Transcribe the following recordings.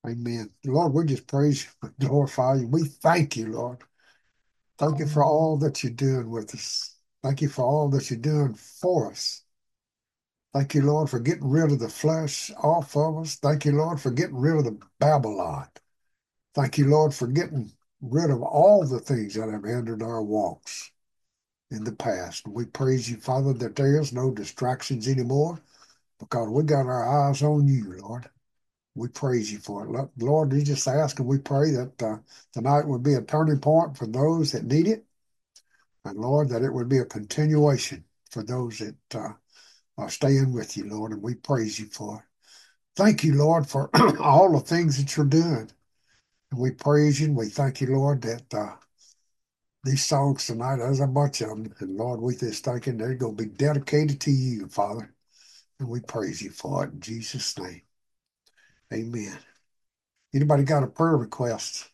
Amen. Lord, we just praise you and glorify you. We thank you, Lord. Thank you for all that you're doing with us. Thank you for all that you're doing for us. Thank you, Lord, for getting rid of the flesh off of us. Thank you, Lord, for getting rid of the Babylon. Thank you, Lord, for getting rid of all the things that have hindered our walks in the past. We praise you, Father, that there is no distractions anymore because we got our eyes on you, Lord. We praise you for it. Lord, we just ask and we pray that tonight would be a turning point for those that need it. And Lord, that it would be a continuation for those that are staying with you, Lord. And we praise you for it. Thank you, Lord, for all the things that you're doing. And we praise you and we thank you, Lord, that these songs tonight, there's a bunch of them. And Lord, we just thinking they're going to be dedicated to you, Father. And we praise you for it in Jesus' name. Amen. Anybody got a prayer request?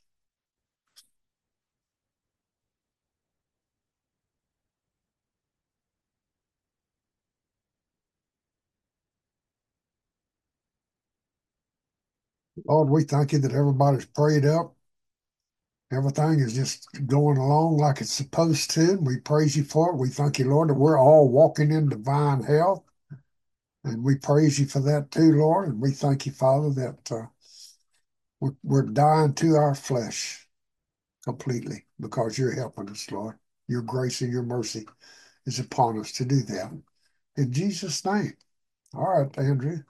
Lord, we thank you that everybody's prayed up. Everything is just going along like it's supposed to. And we praise you for it. We thank you, Lord, that we're all walking in divine health. And we praise you for that too, Lord. And we thank you, Father, that we're dying to our flesh completely because you're helping us, Lord. Your grace and your mercy is upon us to do that. In Jesus' name. All right, Andrew.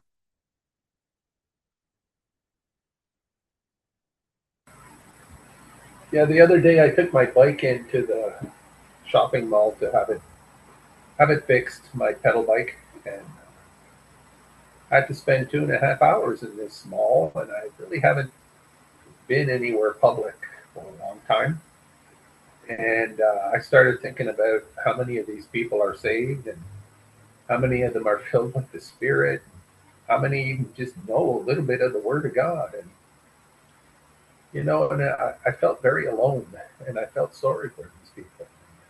Yeah, the other day I took my bike into the shopping mall to have it fixed, my pedal bike, and I had to spend 2.5 hours in this mall, and I really haven't been anywhere public for a long time. And I started thinking about how many of these people are saved, and how many of them are filled with the Spirit, how many even just know a little bit of the Word of God, and and I felt very alone, and I felt sorry for these people.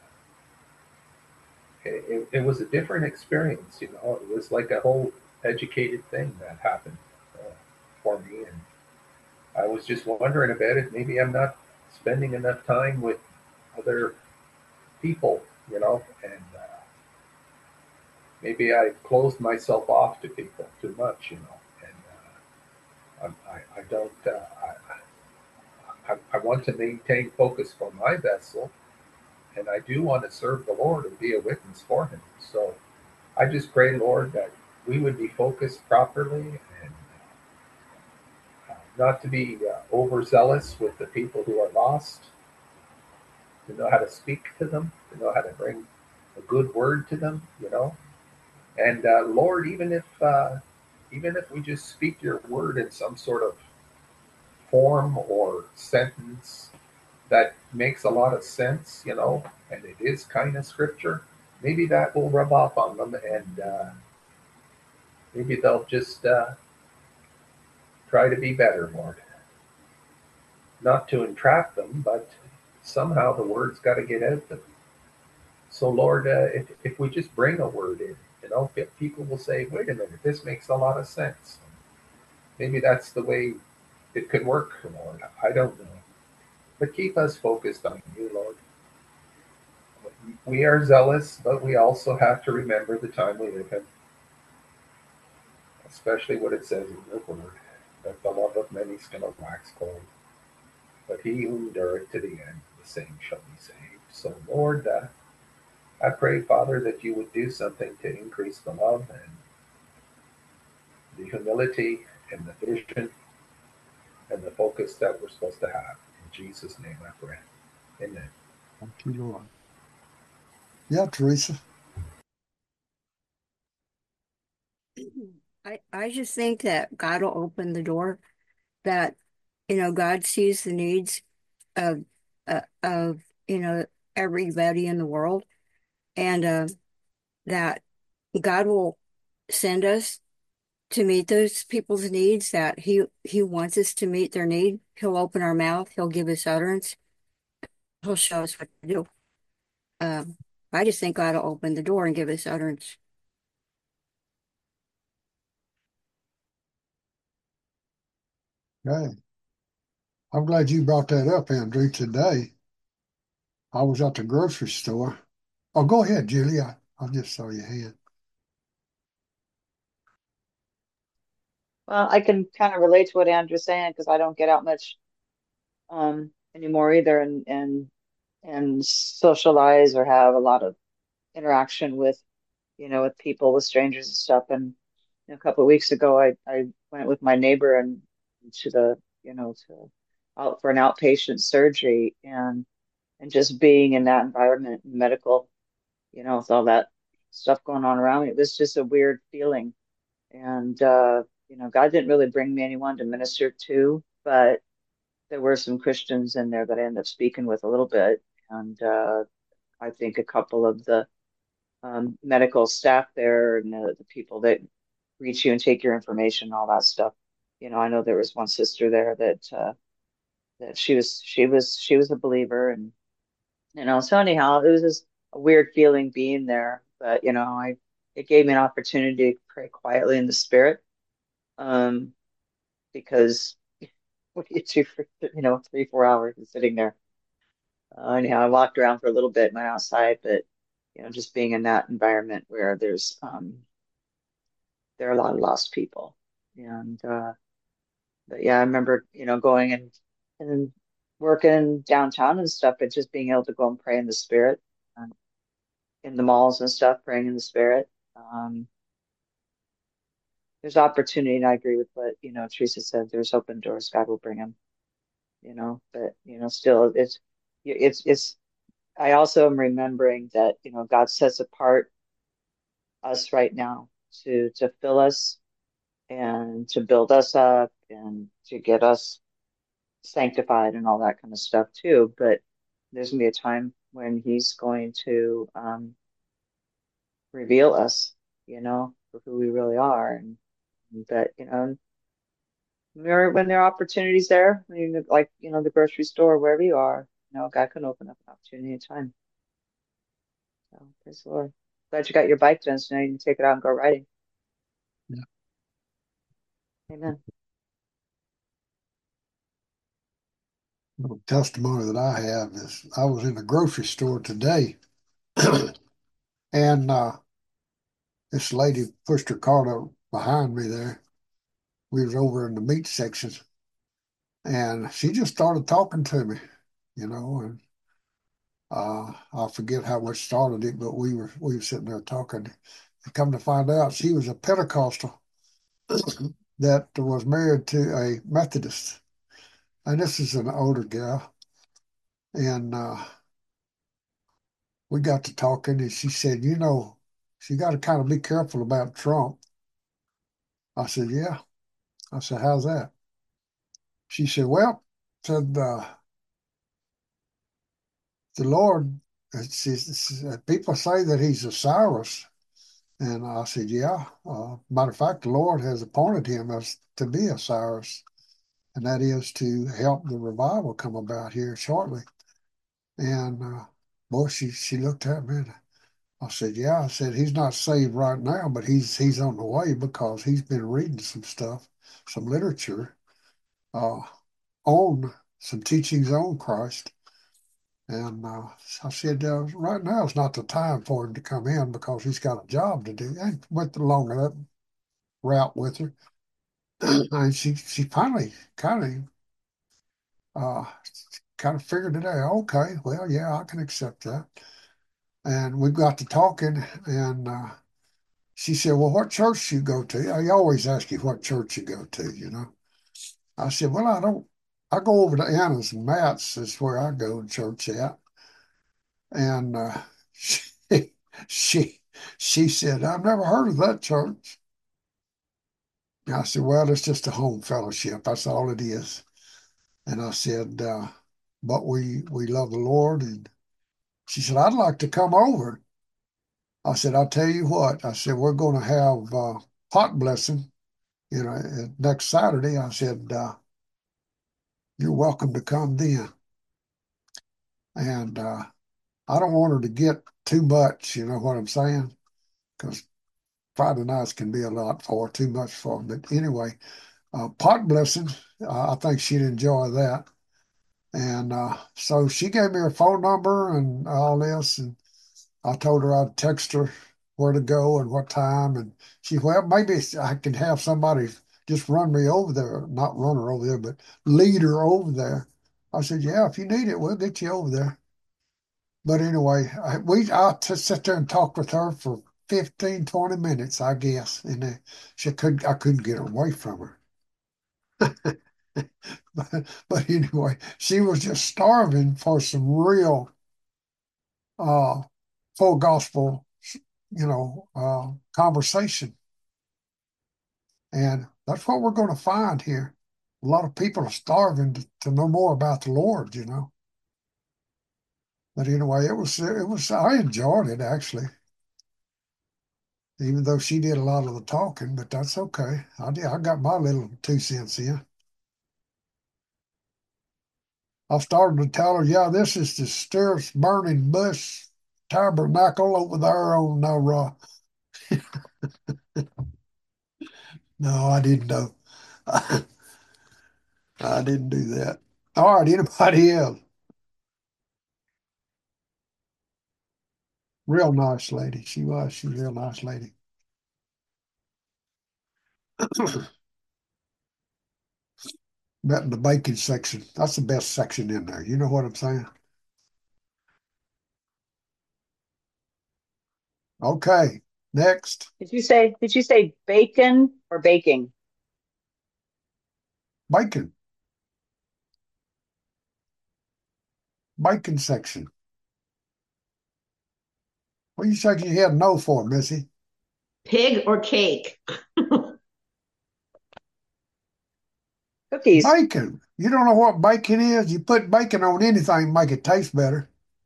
It was a different experience. It was like a whole educated thing that happened uh, for me, and I was just wondering about it. Maybe I'm not spending enough time with other people, and maybe I closed myself off to people too much, and I don't. I want to maintain focus for my vessel, and I do want to serve the Lord and be a witness for Him. So I just pray, Lord, that we would be focused properly, and not to be overzealous with the people who are lost, to know how to speak to them, to know how to bring a good word to them, And Lord, even if we just speak your word in some sort of form or sentence that makes a lot of sense, and it is kind of scripture, maybe that will rub off on them, and maybe they'll just try to be better, Lord. Not to entrap them, but somehow the word's got to get out there. So, Lord, if we just bring a word in, people will say, wait a minute, this makes a lot of sense. Maybe that's the way it could work, Lord. I don't know. But keep us focused on you, Lord. We are zealous, but we also have to remember the time we live in, especially what it says in your word, that the love of many is going to wax cold. But he who endureth to the end, the same shall be saved. So, Lord, I pray, Father, that you would do something to increase the love and the humility and the vision and the focus that we're supposed to have. In Jesus' name I pray. Amen. Thank you, Lord. Yeah, Teresa. I just think that God will open the door, that God sees the needs of of everybody in the world, and that God will send us to meet those people's needs, that he wants us to meet their need. He'll open our mouth, he'll give us utterance, he'll show us what to do. um I just think God will open the door and give us utterance. Okay. I'm glad you brought that up, Andrew, today. I was at the grocery store. Oh, go ahead, Julie. I just saw your hand. Well, I can kind of relate to what Andrew's saying because I don't get out much anymore either, and socialize or have a lot of interaction with with people, with strangers and stuff. And a couple of weeks ago, I went with my neighbor and to the to out for an outpatient surgery, and just being in that environment, medical, with all that stuff going on around me, it was just a weird feeling. And God didn't really bring me anyone to minister to, but there were some Christians in there that I ended up speaking with a little bit. And I think a couple of the medical staff there and the people that reach you and take your information, all that stuff. I know there was one sister there that she was a believer, and so anyhow, it was just a weird feeling being there. But it gave me an opportunity to pray quietly in the spirit, um, because what do you do for 3-4 hours of sitting there? Anyhow, I walked around for a little bit, went outside, but just being in that environment where there are a lot of lost people, and but yeah, I remember going and working downtown and stuff, but just being able to go and pray in the spirit, um, in the malls and stuff, praying in the spirit. Um, there's opportunity, and I agree with what Teresa said. There's open doors. God will bring them. But still, it's. I also am remembering that God sets apart us right now to fill us and to build us up and to get us sanctified and all that kind of stuff too. But there's gonna be a time when He's going to reveal us, for who we really are, and that when there are opportunities there, like the grocery store, wherever you are, God can open up an opportunity at a time. So praise the Lord. Glad you got your bike done, so now you can take it out and go riding. Yeah. Amen. The testimony that I have is I was in the grocery store today, and this lady pushed her cart up behind me there. We was over in the meat section, and she just started talking to me, and I forget how much started it, but we were sitting there talking. And come to find out, she was a Pentecostal that was married to a Methodist, and this is an older gal. And we got to talking, and she said, she got to kind of be careful about Trump. I said, yeah. I said, how's that? She said, well, said the Lord, people say that he's a Cyrus. And I said, yeah. Matter of fact, the Lord has appointed him as to be a Cyrus, and that is to help the revival come about here shortly. And boy, she looked at me, and I said, yeah. I said, he's not saved right now, but he's on the way because he's been reading some stuff, some literature uh, on some teachings on Christ. And I said, right now is not the time for him to come in because he's got a job to do. I went along that route with her. And she finally uh, kind of figured it out. Okay, well, yeah, I can accept that. And we got to talking, and she said, well, what church you go to? I always ask you what church you go to. I said, well, I don't. I go over to Anna's and Matt's is where I go to church at. And she, she, she said, I've never heard of that church. I said, well, it's just a home fellowship. That's all it is. And I said, but we love the Lord. And she said, I'd like to come over. I said, I'll tell you what. I said, we're going to have pot blessing, next Saturday. I said, you're welcome to come then. And I don't want her to get too much, you know what I'm saying? Because Friday nights can be a lot for too much for them. But anyway, pot blessing. I think she'd enjoy that. And so she gave me her phone number and all this, and I told her I'd text her where to go and what time. And she, well, maybe I can have somebody just run me over there, not run her over there, but lead her over there. I said, yeah, if you need it, we'll get you over there. But anyway, I just sit there and talked with her for 15, 20 minutes, I guess. And I couldn't get away from her. But anyway, she was just starving for some real uh, full gospel, conversation. And that's what we're going to find here. A lot of people are starving to know more about the Lord. But anyway, I enjoyed it actually, even though she did a lot of the talking, but that's okay. I got my little 2 cents in. I started to tell her, yeah, this is the Stirrups Burning Bush Tabernacle over there on no, I didn't know. I didn't do that. All right, anybody else? Real nice lady. She was. She's a real nice lady. Met in the bacon section. That's the best section in there. You know what I'm saying? Okay, next. Did you say bacon or baking? Bacon. Bacon section. What are you shaking your head no for, Missy? Pig or cake? Cookies. Bacon. You don't know what bacon is? You put bacon on anything, make it taste better.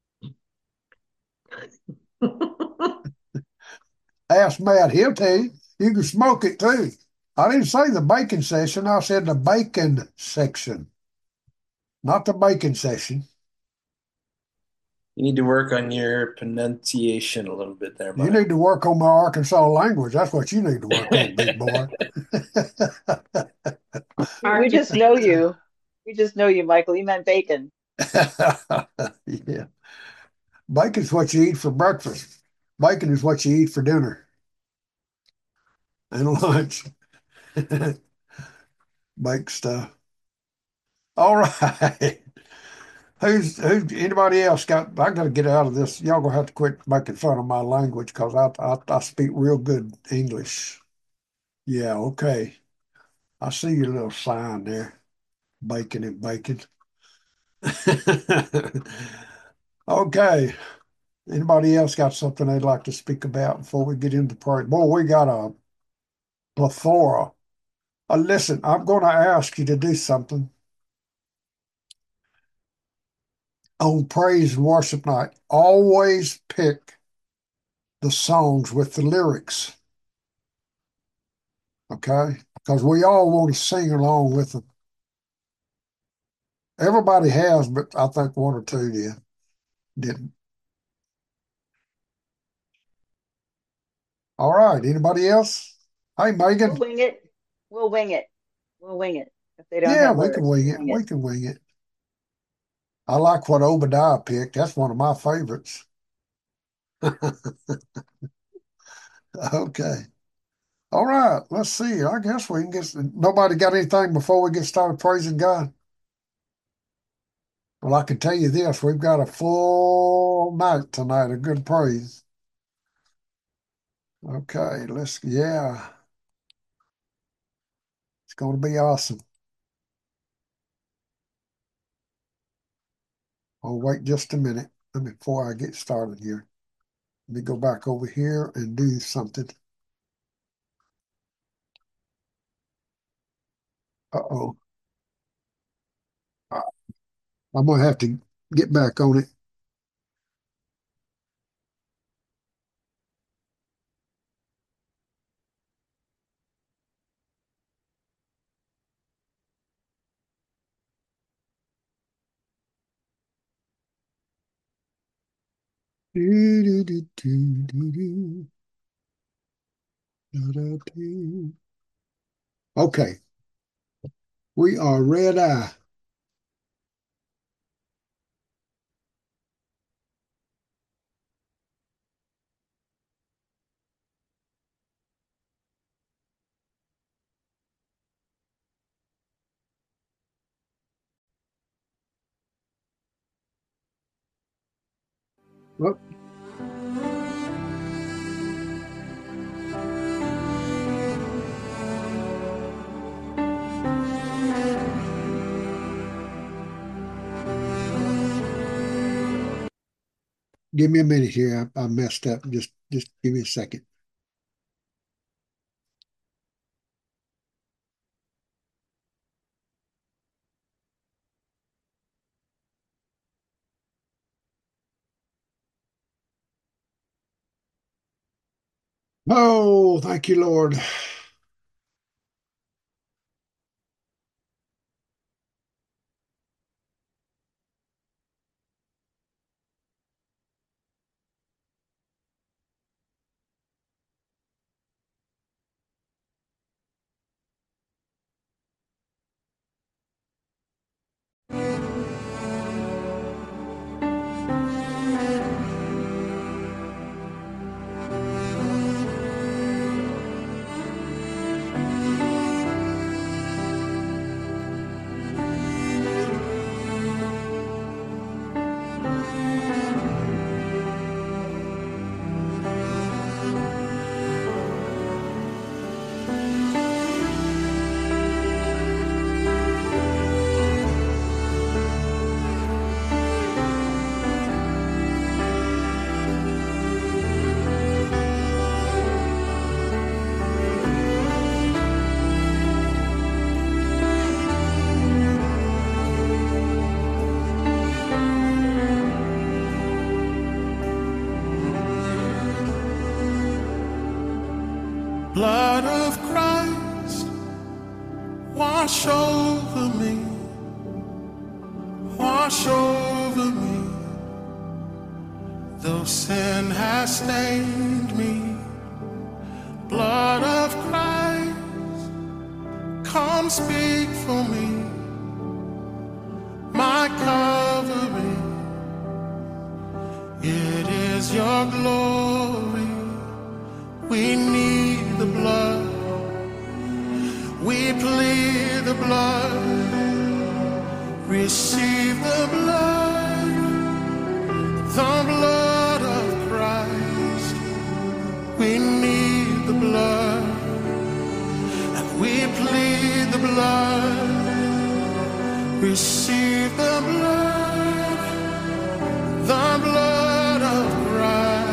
Ask Matt, he'll tell you. You can smoke it too. I didn't say the bacon section, I said the bacon section, not the bacon section. You need to work on your pronunciation a little bit there, You Mark. need to work on my Arkansas language. That's what you need to work on, big boy. We just know you. We just know you, Michael. You meant bacon. Yeah. Bacon's what you eat for breakfast. Bacon is what you eat for dinner and lunch. Bake stuff. All right. Who's anybody else got? I got to get out of this. Y'all gonna have to quit making fun of my language because I speak real good English. Yeah, okay. I see your little sign there, bacon and bacon. Okay. Anybody else got something they'd like to speak about before we get into prayer? Boy, we got a plethora. Listen, I'm going to ask you to do something on praise and worship night. Always pick the songs with the lyrics, okay? Because we all want to sing along with them. Everybody has, but I think one or two didn't. All right. Anybody else? Hey, We'll Megan. wing it. We'll wing it. We'll wing it. If they don't Yeah, have we can lyrics, wing we'll it. wing We it. can wing it. I like what Obadiah picked. That's one of my favorites. Okay. All right. Let's see. I guess we can get. Nobody got anything before we get started praising God? Well, I can tell you this. We've got a full night tonight of good praise. Okay. Yeah. It's going to be awesome. I'll wait just a minute before I get started here. Let me go back over here and do something. Uh-oh. I'm going to have to get back on it. Do, do, do, do, do, do. Da, da, do. Okay. We are red eye. Well, give me a minute here. I messed up. Just give me a second. Oh, thank you, Lord. Blood of Christ, wash over me, wash over me. Though sin has stained me, blood of Christ, come speak for me, my covering. It is your glory. We need the blood. We plead the blood. Receive the blood of Christ. We need the blood, and we plead the blood. Receive the blood of Christ.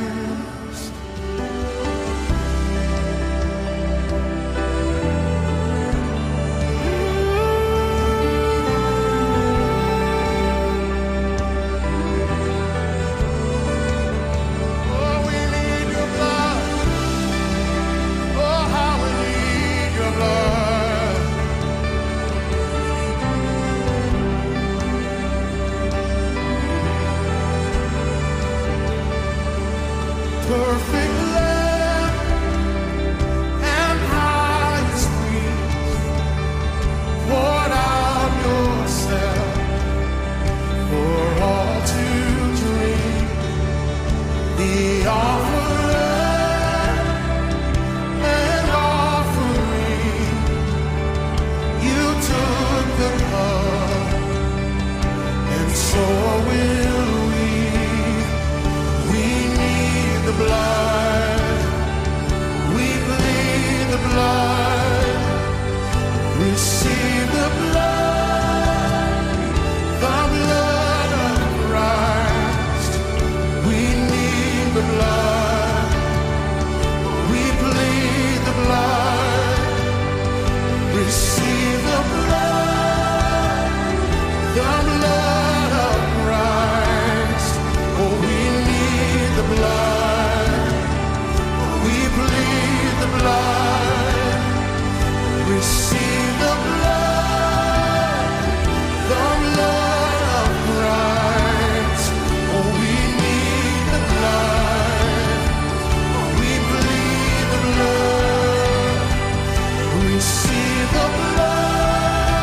Perfect love and highest peace, poured out yourself for all to drink. The offerer and offering, you took the cup, and so will we. We need the blood, we plead the blood, receive the blood of Christ. We need the blood, we plead the blood, receive the blood of Christ. Oh, we need the blood, we plead the blood, receive the blood of Christ. Oh, we need the blood, we plead the blood, receive the blood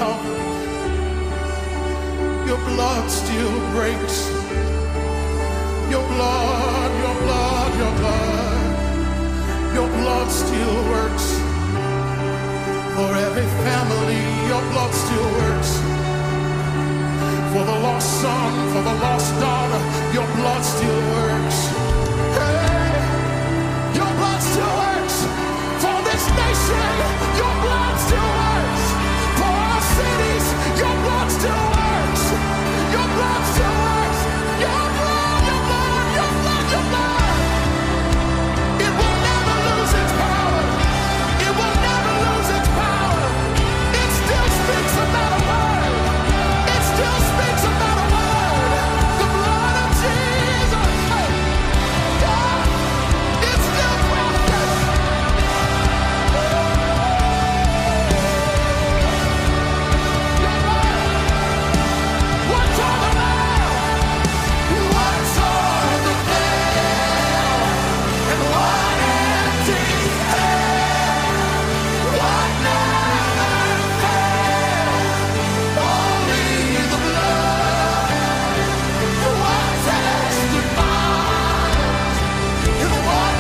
covered. Your blood still breaks. Your blood, your blood, your blood. Your blood still works. For every family, your blood still works. For the lost son, for the lost daughter, your blood still works. Hey, your blood still works. For this nation, your blood still works. For our cities, your blood still works. Your blood still works. Your blood, your blood, your blood, your blood. It will never lose its power. It will never lose its power. It still speaks about a word. It still speaks about a word. The blood of Jesus. Hey, God, it still precious. Your blood. What's on the veil? What's on the veil? And what empty hell? What never fails? Only the blood. What testifies? And what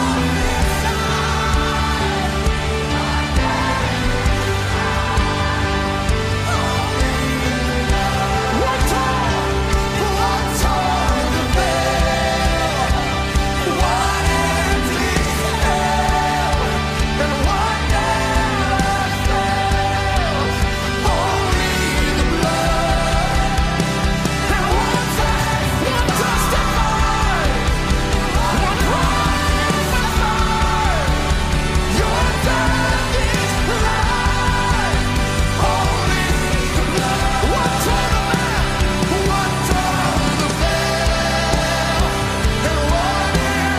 what's on the veil? What empty hell? And what never fails? Only the blood. And what testifies? What prophesies? Your death is life. Only the blood. What's on the veil? What's on the veil? And what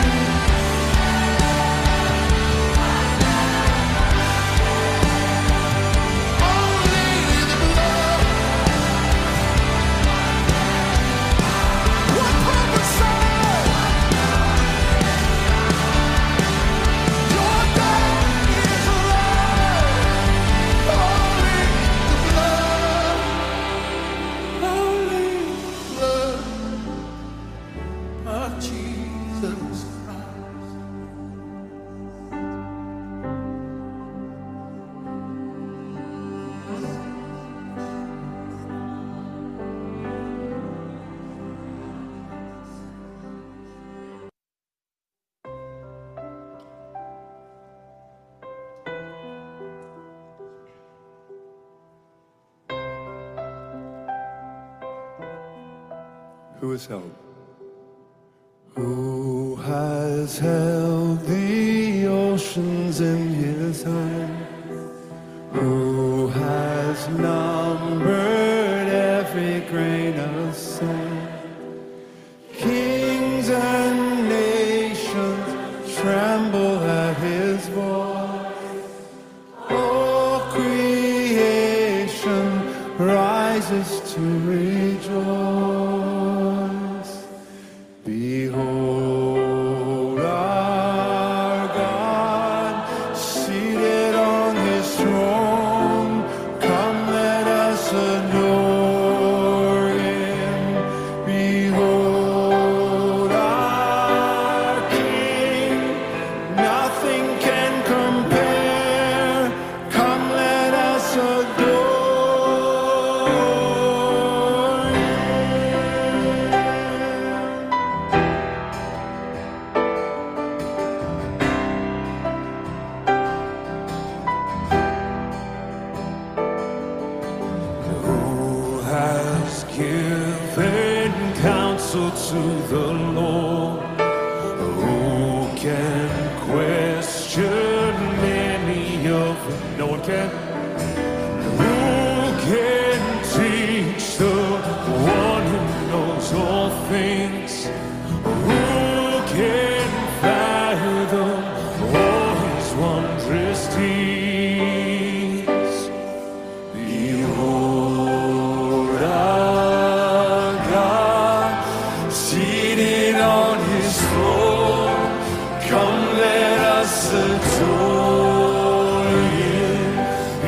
only the blood. What prophesies? Your death is life. Only the blood. Only the blood of Jesus Christ. Who has held? Who has held the oceans in his hand? Who has numbered every grain of sand? Kings and nations tremble at his voice. All creation rises to rejoice. Behold our God seated on his throne. Come, let us adore him. Behold our King. Nothing can compare. Come, let us adore Who has given counsel to the Lord? Who can question any of them? No one can. Who can teach the one who knows all things? Who can fathom all his wondrous deeds? Behold our God seated on his throne. Come, let us adore him.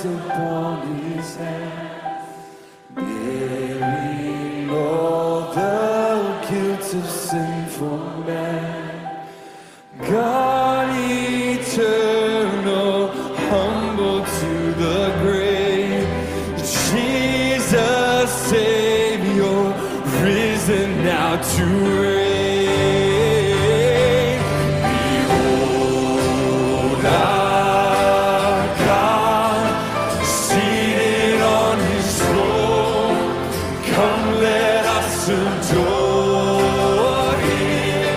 upon his hand, bearing all the guilt of sinful man. God eternal, humble to the grave, Jesus Savior, risen now to reign. Behold our God, seated on his throne. Come, let us adore him.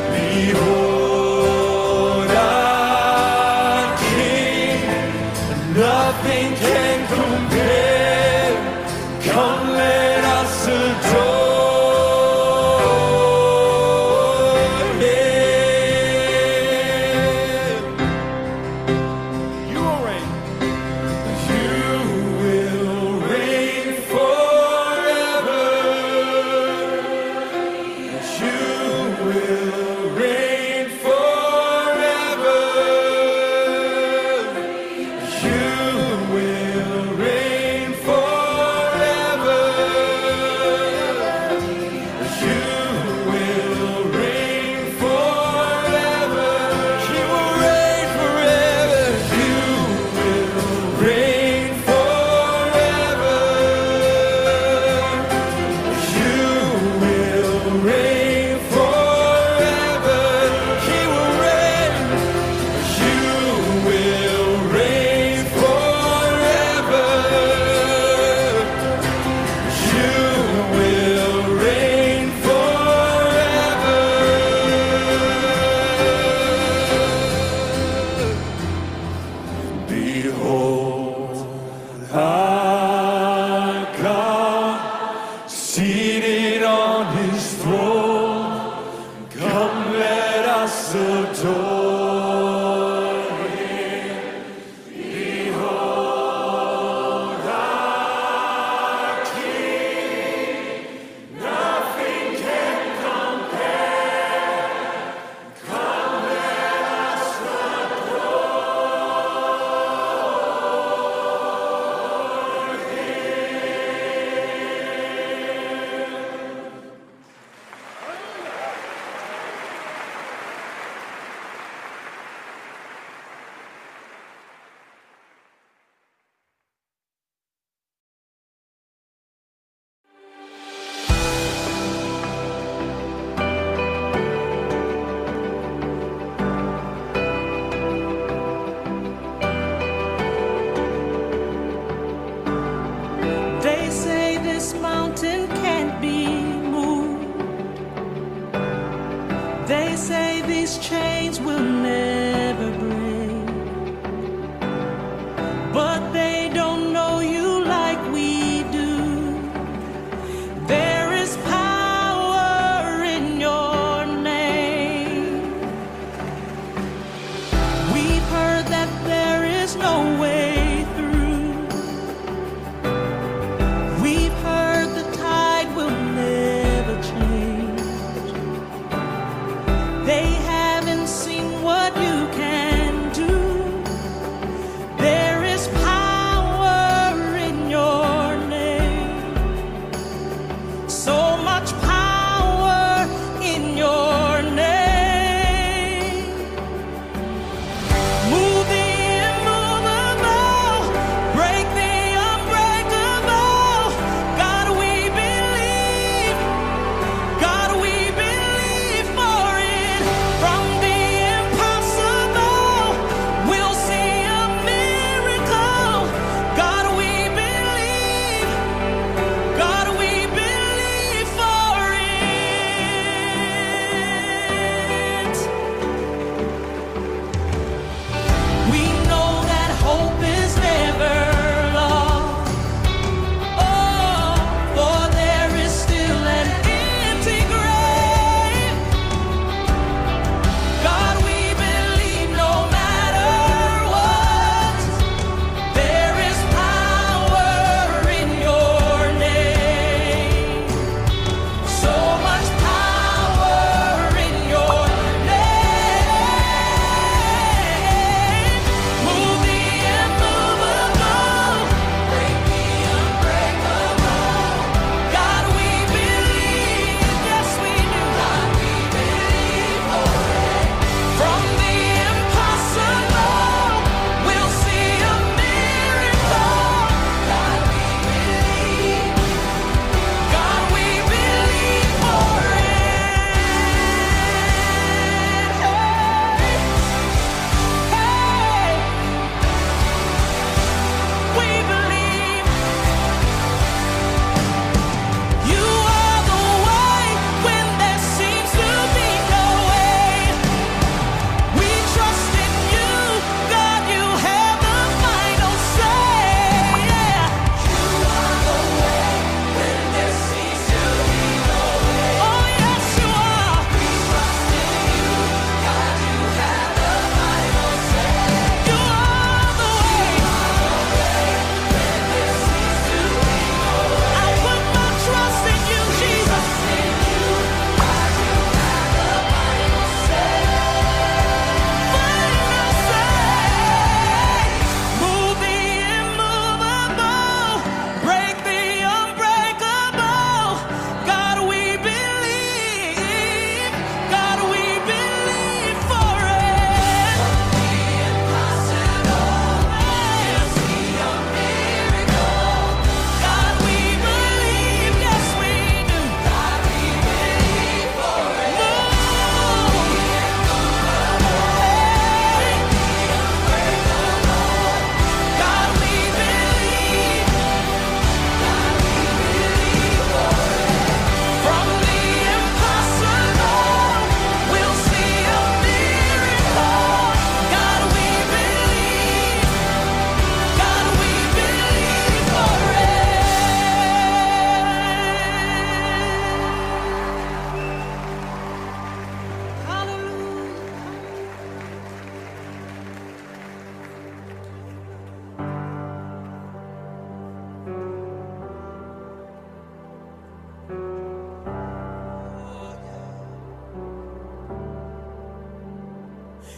Behold our King, nothing can compare. Come, let us adore him. You will reign. You will reign forever. You will reign forever. You will reign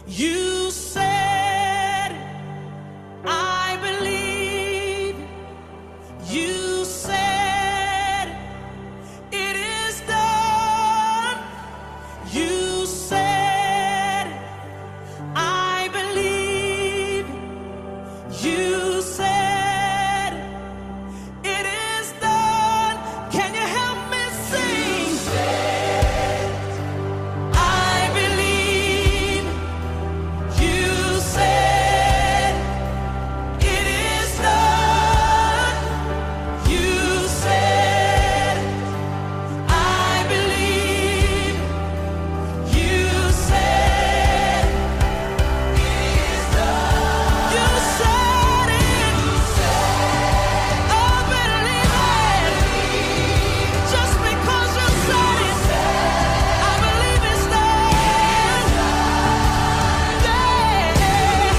You said, I believe. You said, it is done. You said, I believe. You said, it is done. Can you help me sing? I believe. You said, it is done. You said, I believe. You said, it is done. You said it. I believe it. Just because you said it, I believe it's done. Yeah. You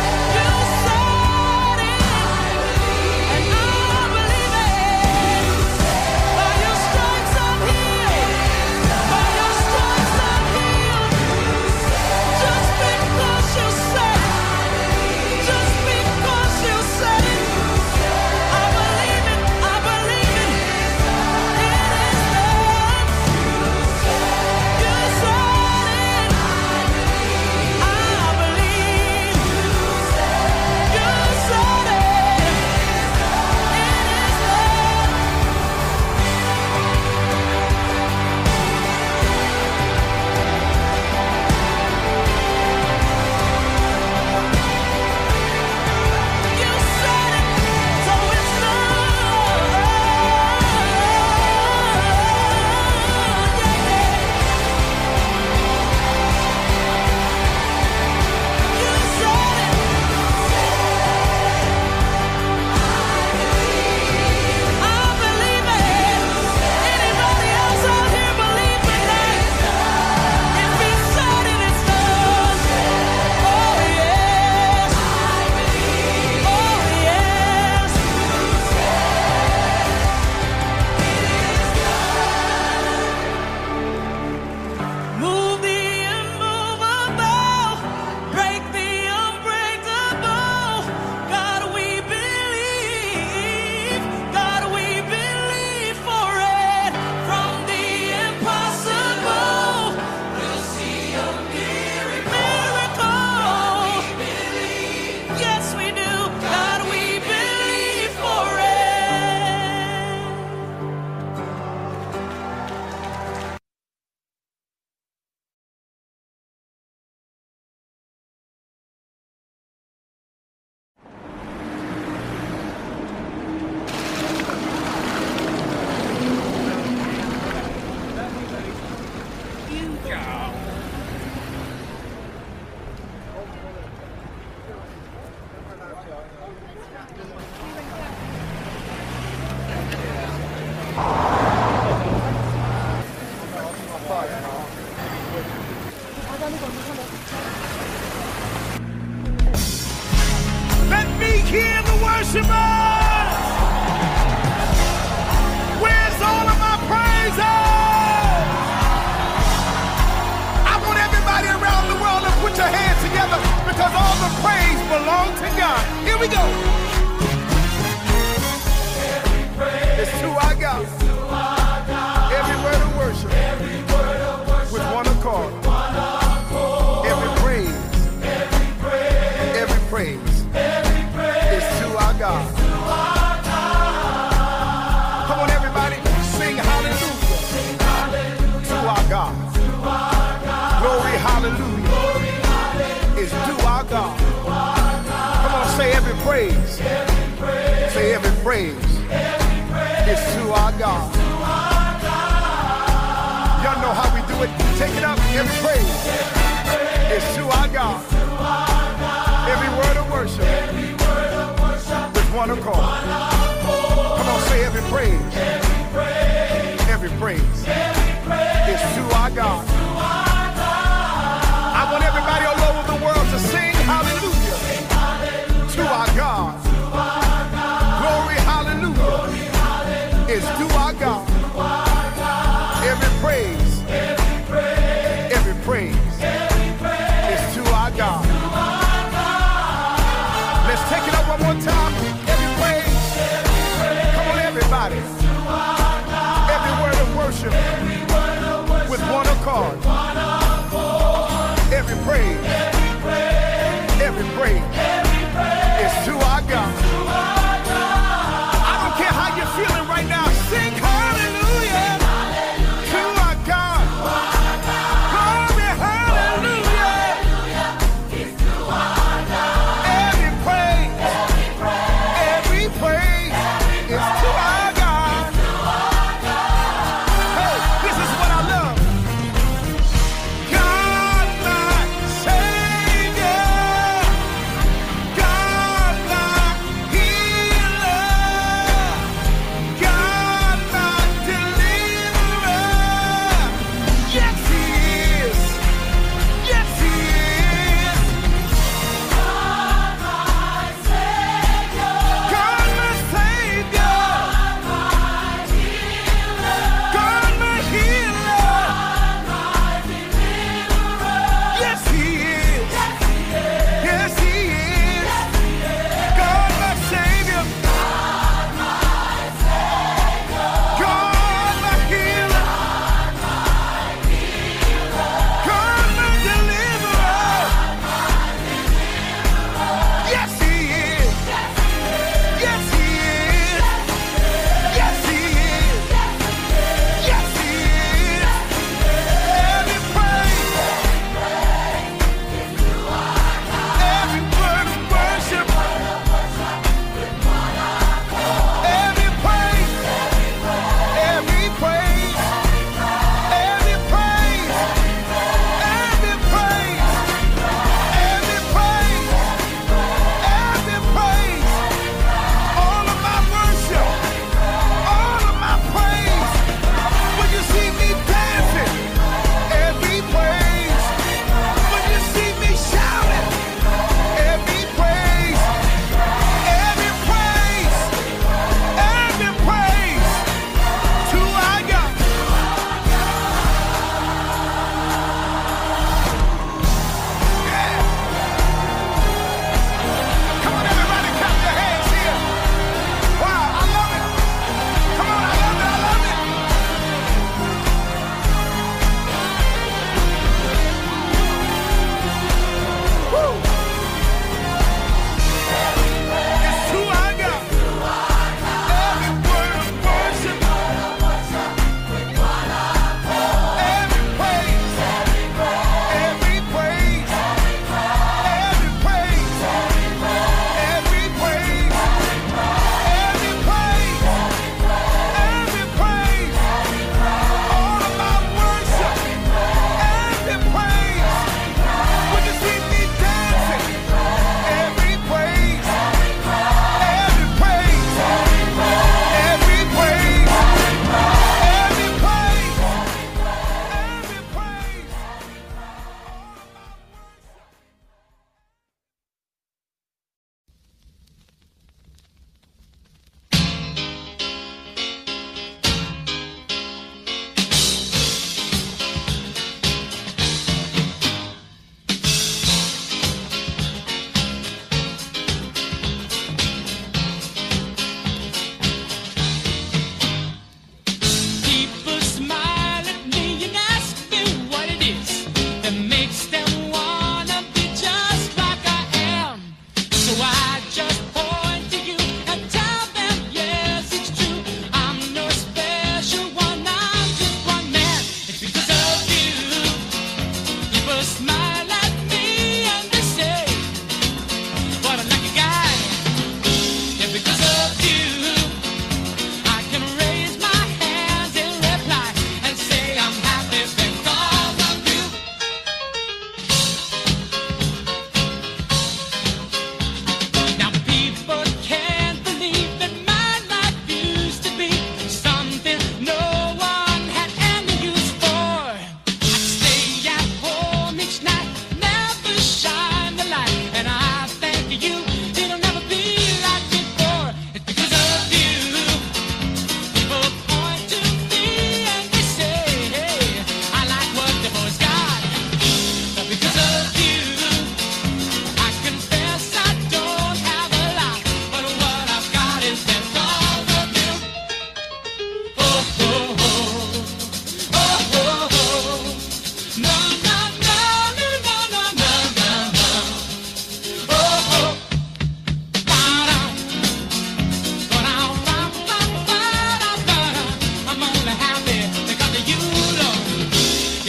said it, and I believe it. By your stripes I'm healed. By your stripes I'm healed. Just because you said it. Just because you said it. I believe it. I believe it. It is done. You said it. I believe. You said it. It is done. You said it, so it's done. You said it. I believe it. Anybody else out here believe tonight? If he said it, it's done. Oh yes. Oh yes. Move the immovable, break the unbreakable. God, we believe. God, we believe for it. From the impossible, we'll see a miracle. Yes, we do. God, we believe for it. Let me hear the worshipers. Where's all of my praises? I want everybody around the world to put your hands together because all the praise belongs to God. Here we go. It's to our God. Every word of worship. With one accord. Every praise. Every praise. Is to our God. Come on, everybody, sing hallelujah to our God. Glory, hallelujah is to our God. Come on, say every praise. Say every praise is to our God. Y'all know how we do it. Take it up. Every praise is to our God. Every word of worship with one accord. Come on, say every praise. Every praise is to our God. I want everybody all over the world to sing hallelujah to our God. Glory, hallelujah is to our God. Every praise is to our God.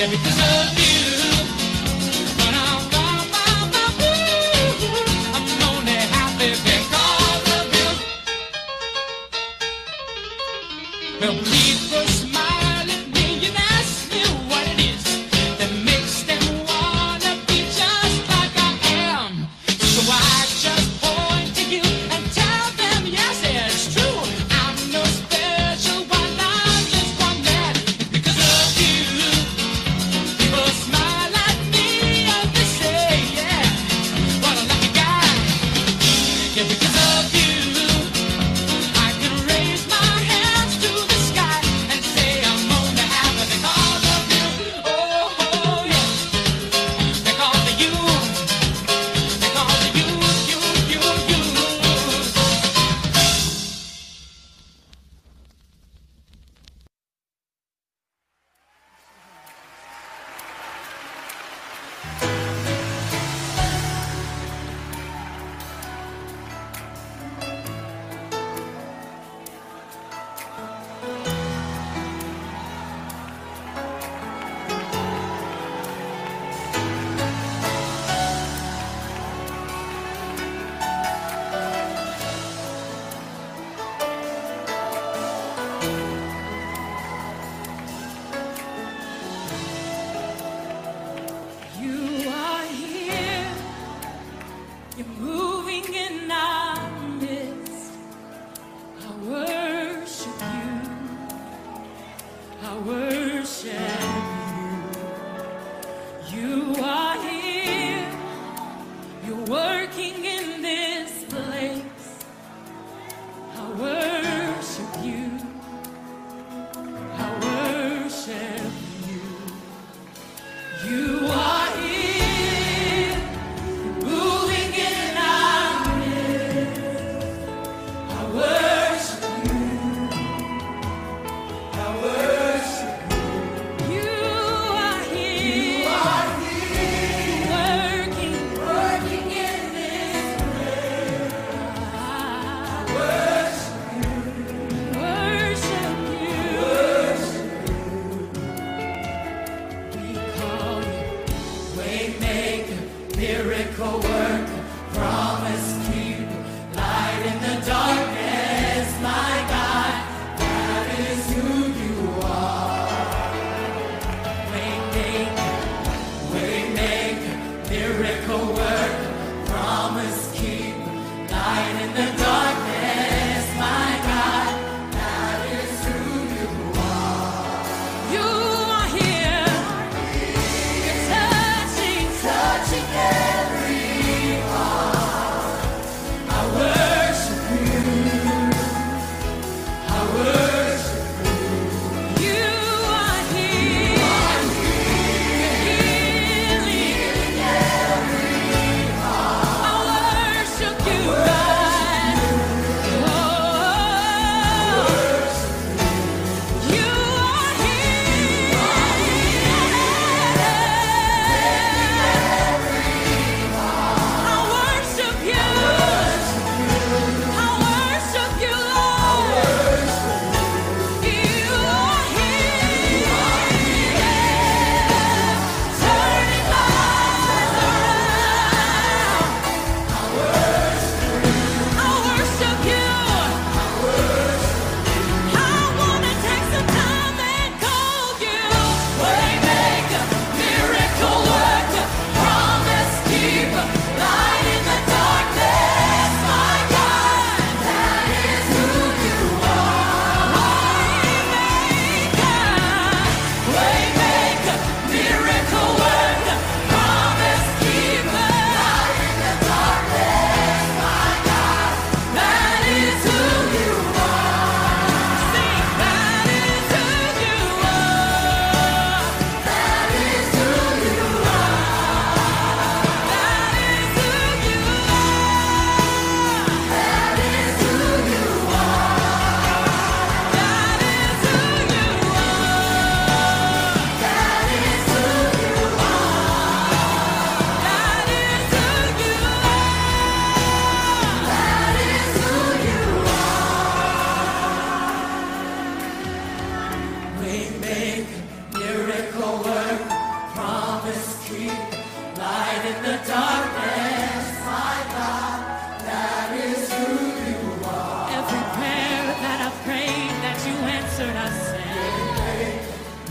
because of you. But I'm only happy because of you. Well, people smile at me and ask me what it is that makes them wanna be just like I am. So I just point to you and tell them, yes, it's true. I'm no special one, I'm just one man. Because of you, people smile at me and they say, yeah, what a lucky guy. Yeah, because of you, I can raise my hands to the sky and say I'm only happy because of you. Oh, oh yeah, because of you, because of you, you. You are here, you're moving in our midst. I worship you, I worship you. You are here, you're working in this place. I worship you, I worship you. You are here, moving in our midst. I worship you, I worship you.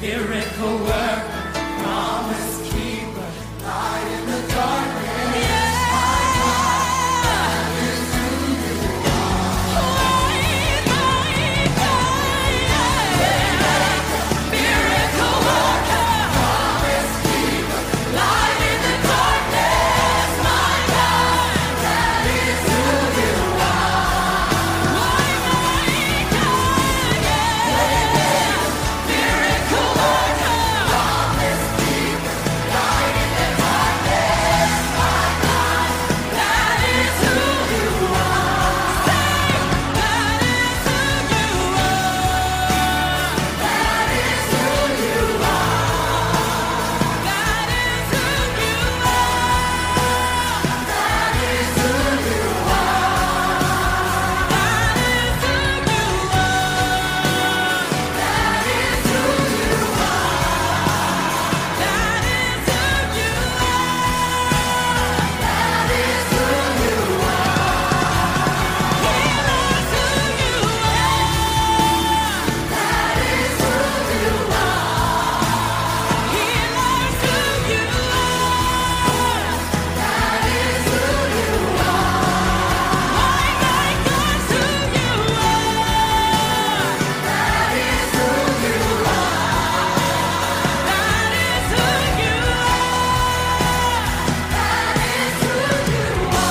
miracle worker, promise keeper, light in the darkness. Yeah. Miracle worker, promise keeper, light in the darkness. My God, that is who you are. My God, yeah. Miracle worker, promise keeper, light in the darkness. My God, that is who you are. Say, that is who you are. That is who you are. That is who you are. That is who you are. That is who you are. That is who you are. That is who you are. That is who you are. Healer's who you are. That is who you are. Healer's who you are. That is who you are. My God's who you are. That is who you are. That is who you are. That is who you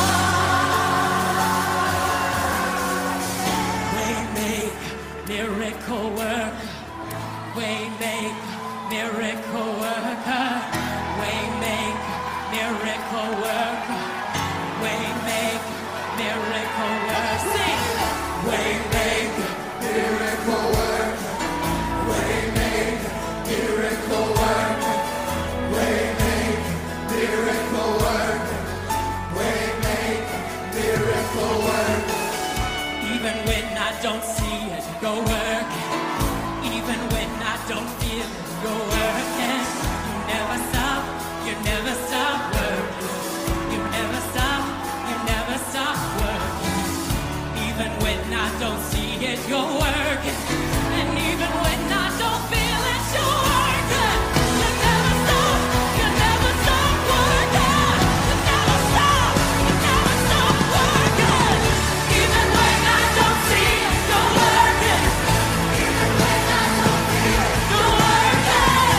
are. Waymaker, miracle worker. Waymaker, miracle worker. Waymaker, miracle worker. Waymaker, miracle worker. Sing. Waymaker, miracle worker. Waymaker, miracle worker. Waymaker, miracle worker. Waymaker, miracle worker. Even when I don't see it, go working. Even when I don't feel it, go working. You never stop, you never stop working. You never stop, you never stop working. Even when I don't see it, you're working. And even when I don't feel it, you're working. You never stop, you never stop working. You never stop, you never stop working. Even when I don't see it, you're working. Even when I don't feel it, you're working.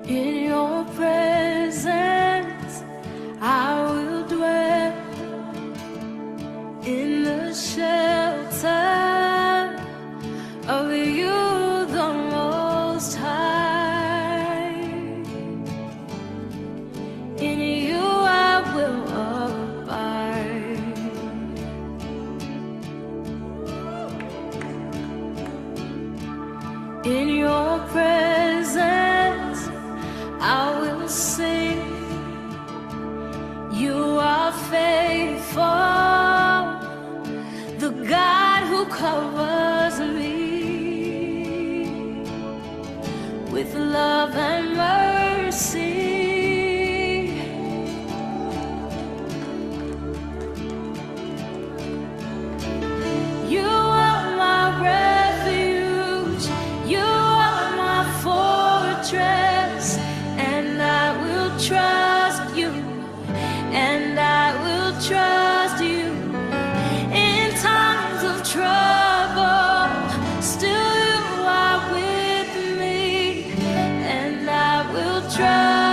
In your presence, I will dwell in the shelter of you, the Most High. In you I will abide. In your presence, I will sing. You are faithful, the God who covers me with love and mercy. You are my refuge, you are my fortress, and I will trust you, and I will trust you. In times of trouble, still you are with me, and I will trust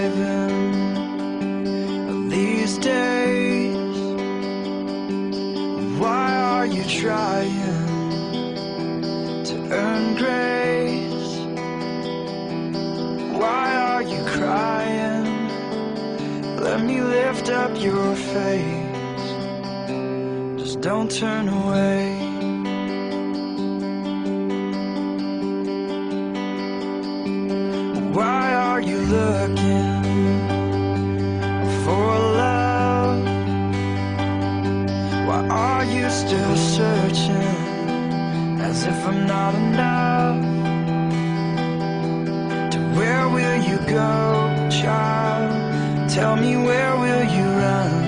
living these days? Why are you trying to earn grace? Why are you crying? Let me lift up your face. Just don't turn away. Why are you looking for love? Why are you still searching as if I'm not enough? To where will you go, child? Tell me, where will you run?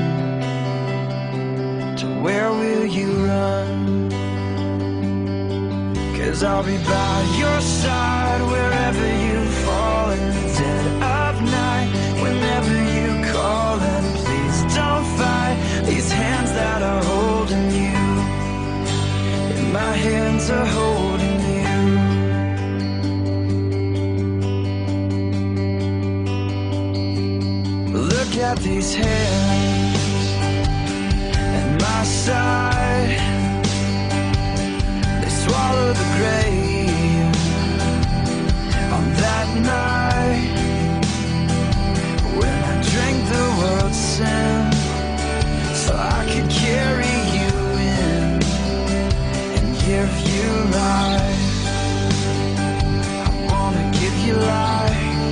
To where will you run? 'Cause I'll be by your side wherever you fall in the dead of night. Whenever you call, and please don't fight these hands that are holding you. And my hands are holding you. Look at these hands at my side. They swallow the grave on that night when I drank the world's sin, so I could carry you in and give you life. I wanna give you life,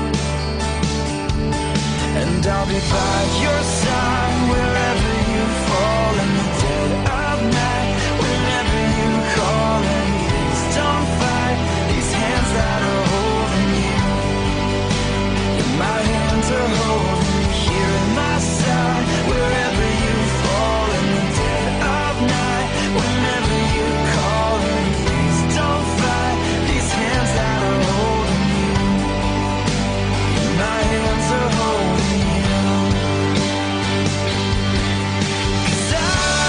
and I'll be by your side wherever you fall in the dead of night. Whenever you call, and please don't fight these hands that are holding you. And my hands are holding you here at my side. Wherever you fall in the dead of night. Whenever you call, and please don't fight these hands that are holding you. And my hands are holding you. 'Cause I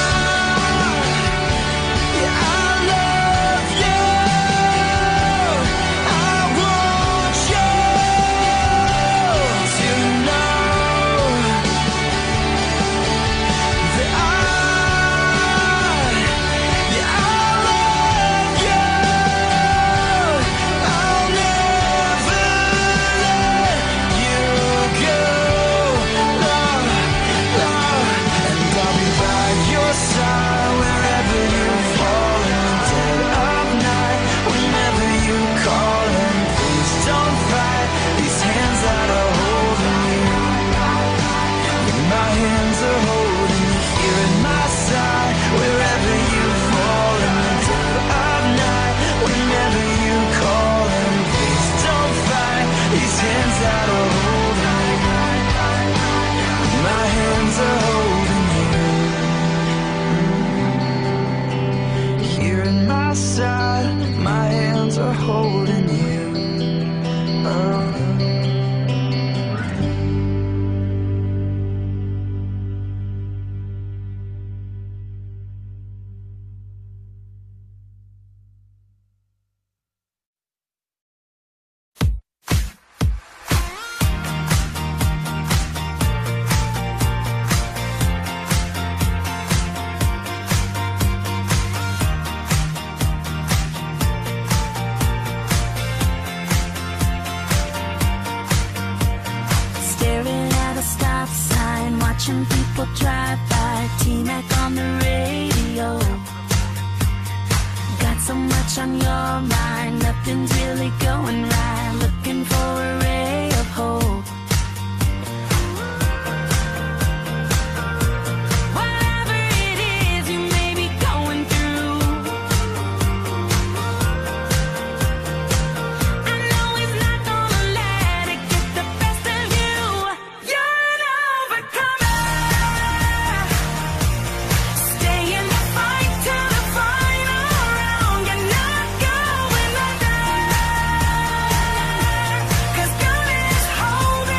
love you. I want you to know that I love you. I'll never let you go, love, love. And I'll be by your side wherever you fall in the dead of night. Whenever you call, and please don't fight these hands that are holding you. And my hands are holding you here at my side. Wherever you fall in the dead of night. Whenever you call, and please don't fight these hands that are holding you. My hands are holding you. Here at my side, my hands are holding you. Oh. Staring at a stop sign, watching people drive by. T-Mac on the radio. Got so much on your mind, nothing's really going right. Looking for a ray of hope. Whatever it is you may be going through, I know he's not gonna let it get the best of you. You're an overcomer. Stay in the fight till the final round. You're not going under. 'Cause God is holding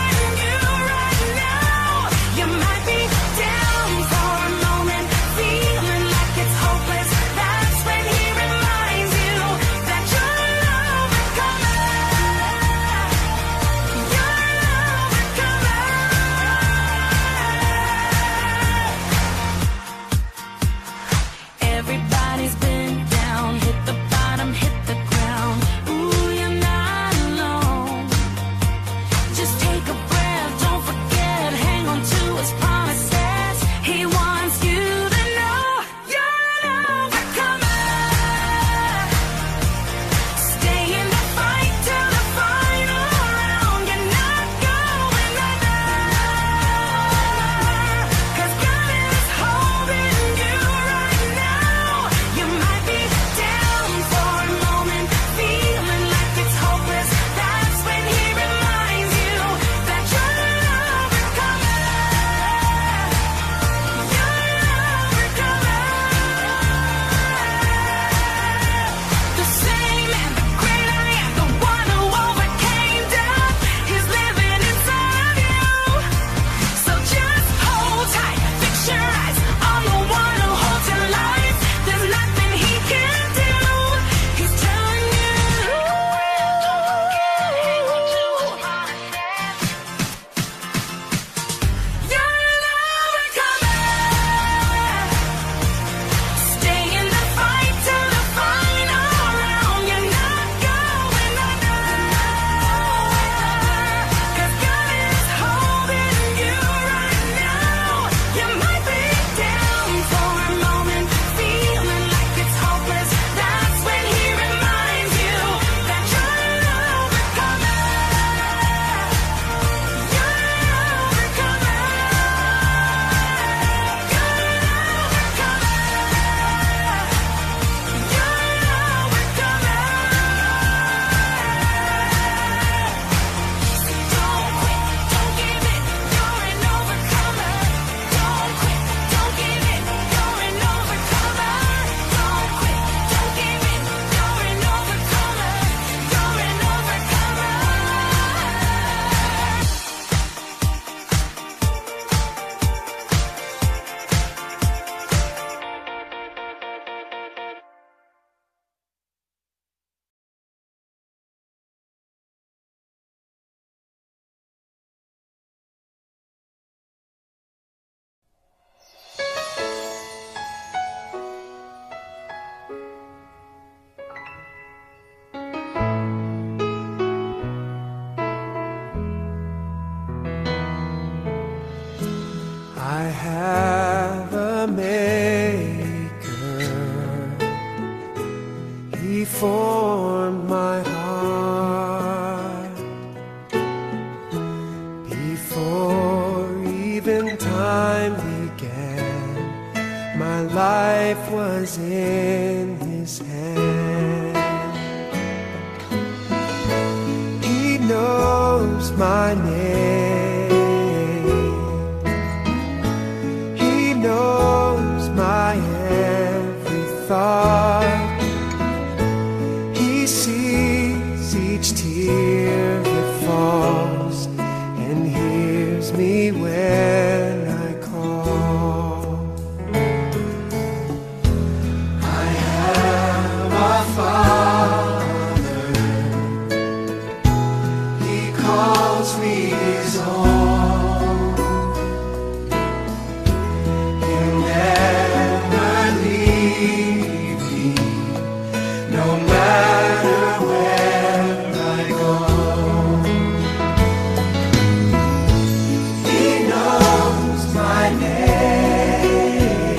I have a maker. He formed my heart before even time began. My life was in his hand. He knows my name. He knows my every thought. He sees each tear that falls and hears me when I call. I have a Father. He calls me his own. He'll never leave me, no matter where I go. He knows my name.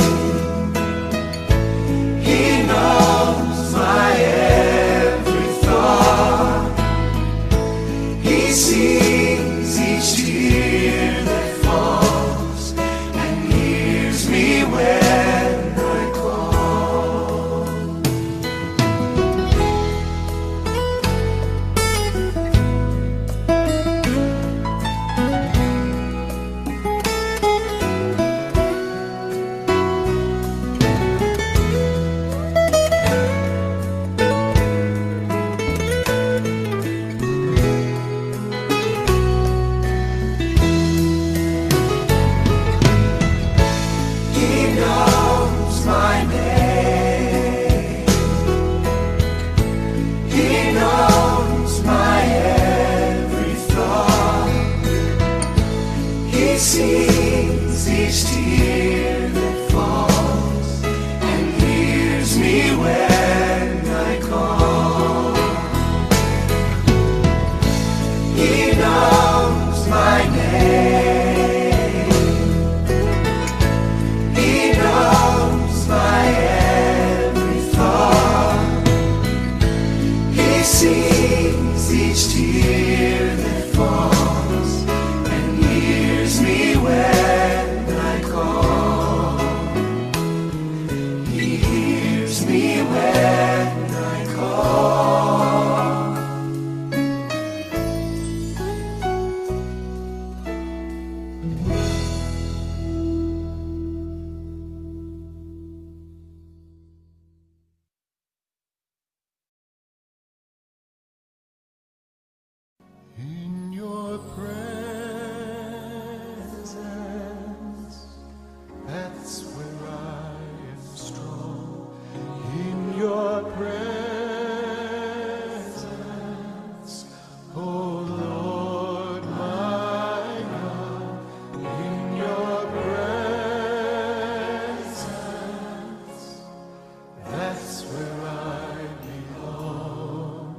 He knows my every thought. He sees each tear that falls and hears me when I call. He knows my name. He knows my every thought. He sees each tear that falls and hears me when I call. He knows my name. He knows my every thought. He sees each tear that falls and hears me when I call. He hears me when I call. In your presence, that's where I am strong. In your presence, oh Lord my God. In your presence, that's where I belong.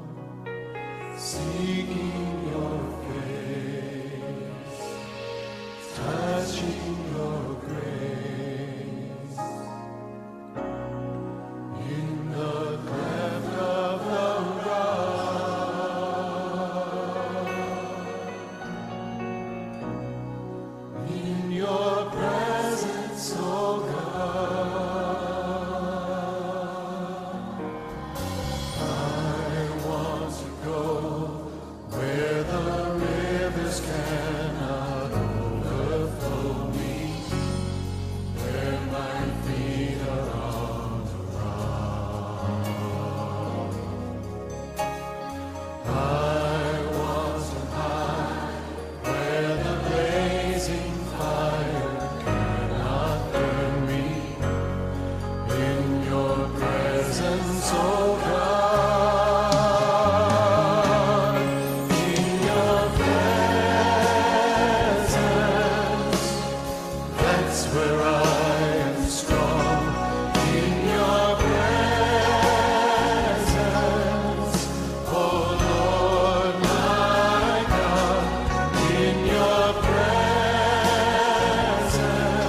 Seeking your face, touching your grace. In the cleft of the rock, in your presence, oh God, I want to go where the rivers cannot overflow me, where my feet are on the rock. I want to hide where the blazing fire cannot burn me, in your presence, oh God. In your presence, that's where I am strong. In your presence, oh Lord my God. In your presence,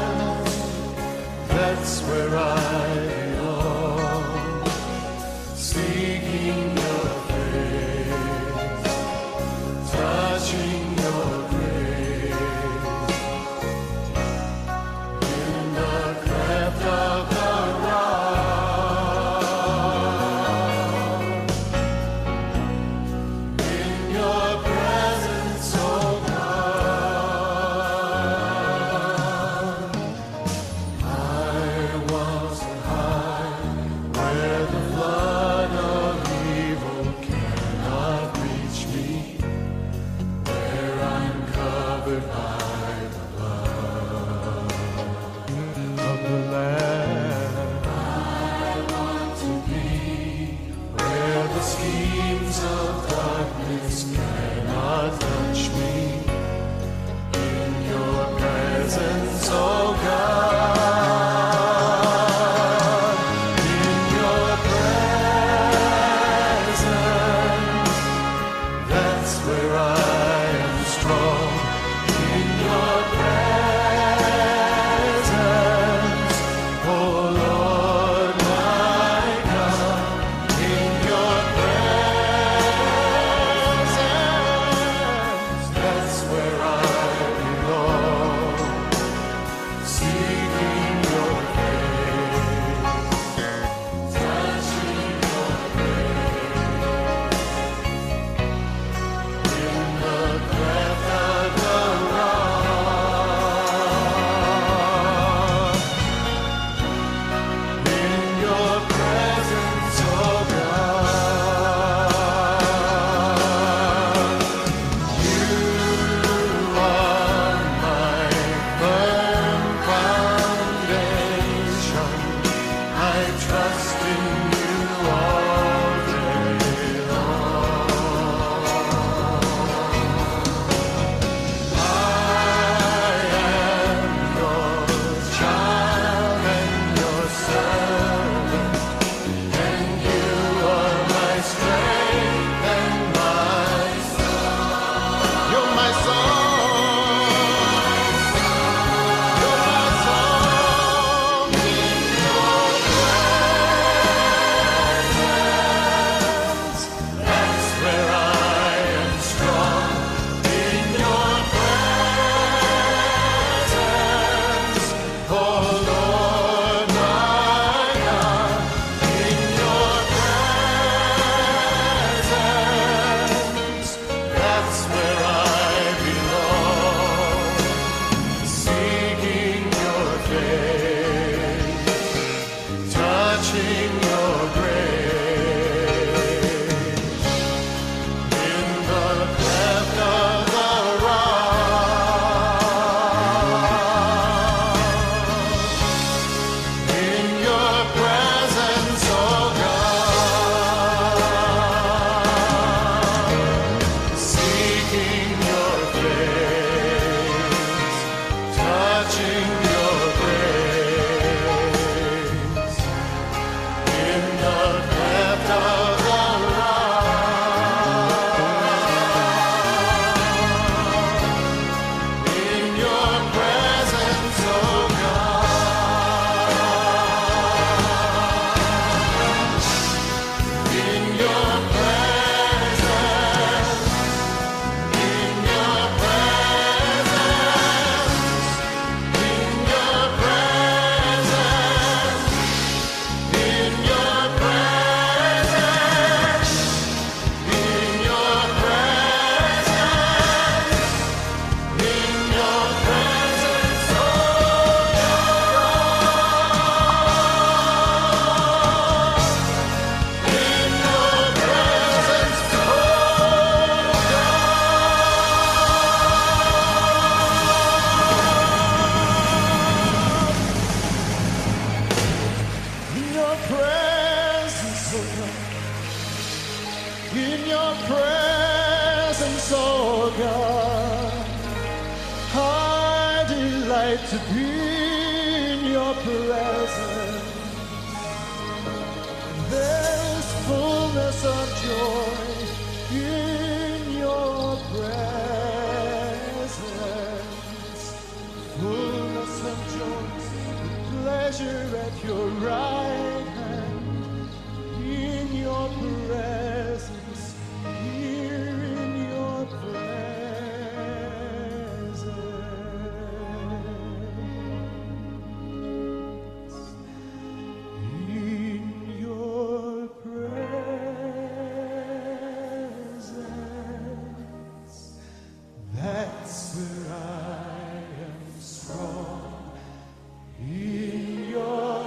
touching your grace in the cleft of the rock. In your presence, oh God. In your presence. In your presence, oh God, I delight to be in your presence. There's fullness of joy in your presence. Fullness of joy, pleasure at your right hand. In your presence, here in your presence. In your presence, that's where I am strong. In your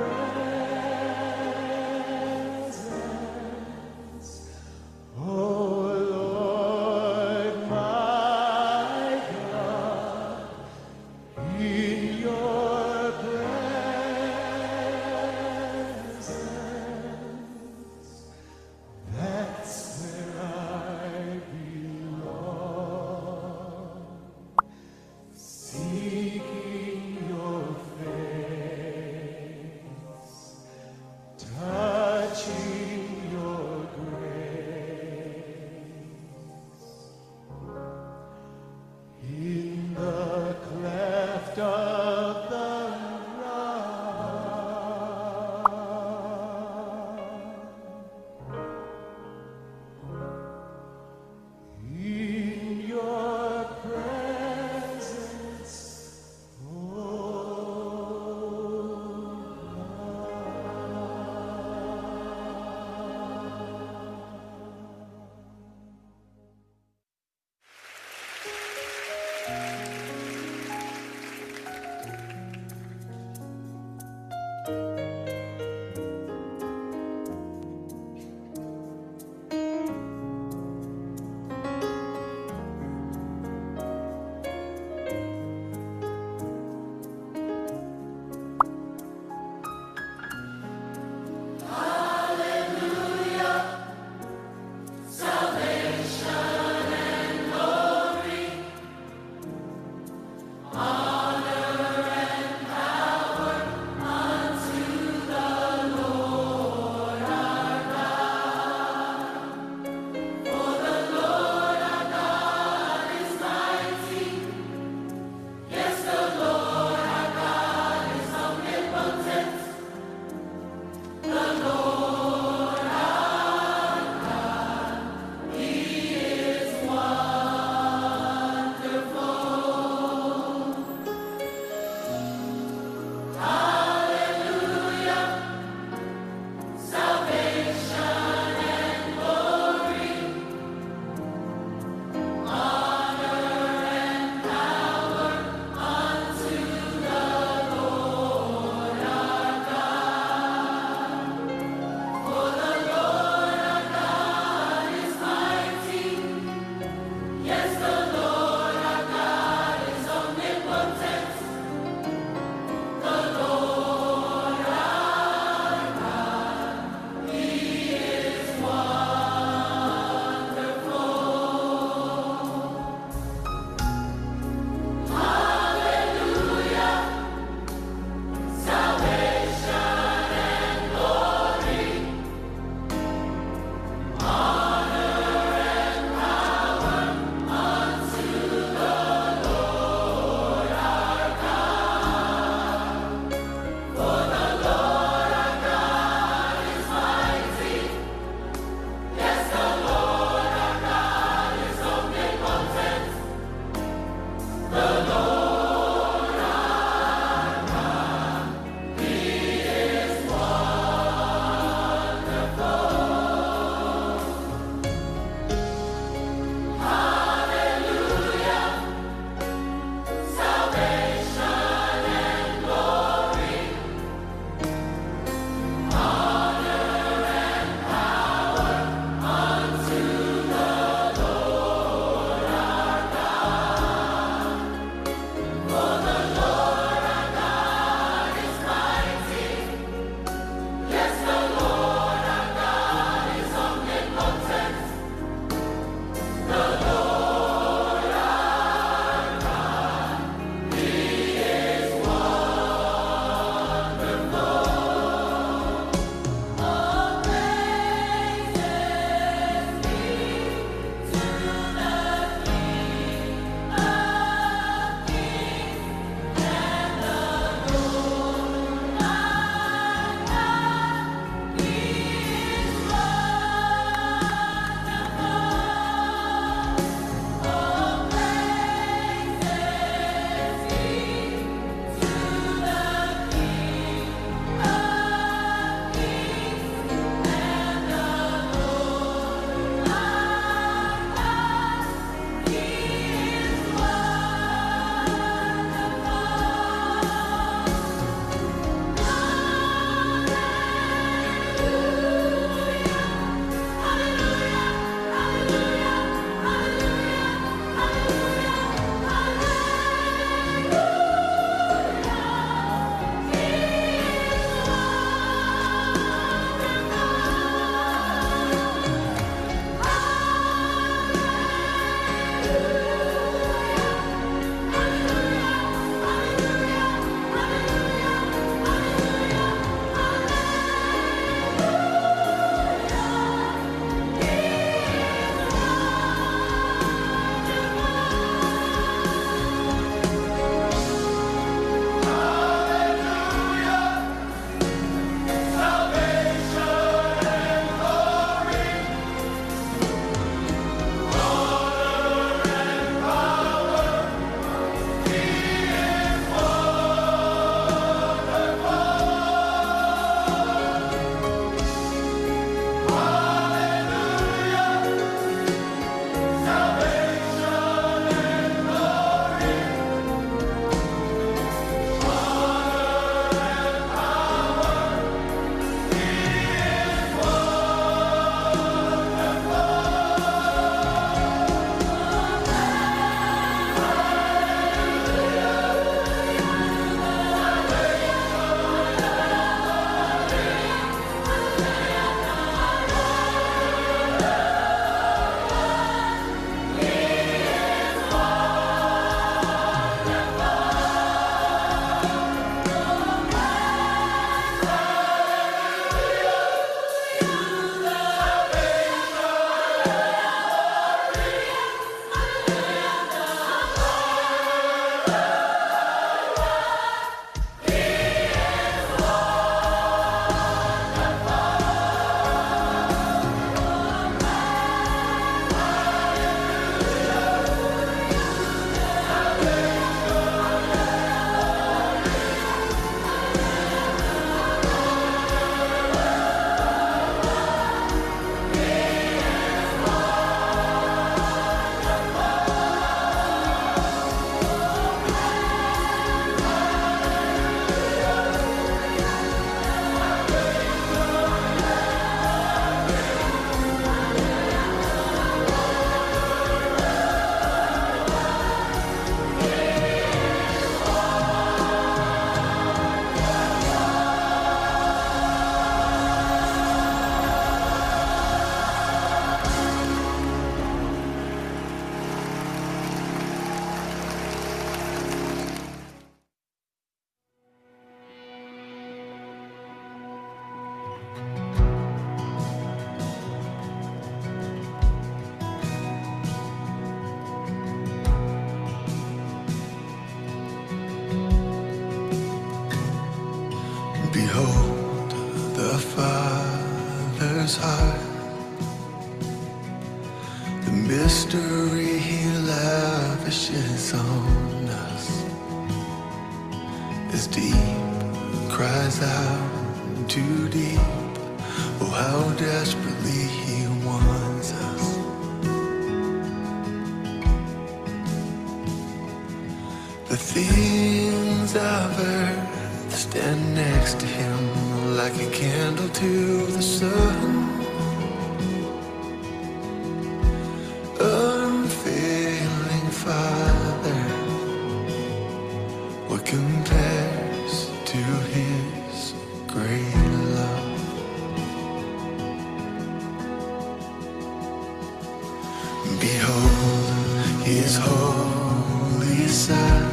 presence, oh Lord my God, in your presence, that's where I belong. Seeking your face, touching your grace. In the cleft of the rock. In your presence, his heart. The mystery he lavishes on us is deep, cries out too deep. Oh, how desperately he wants us. The things of earth stand next to him like a candle to the sun. Unfailing Father, what compares to his great love? Behold his holy Son,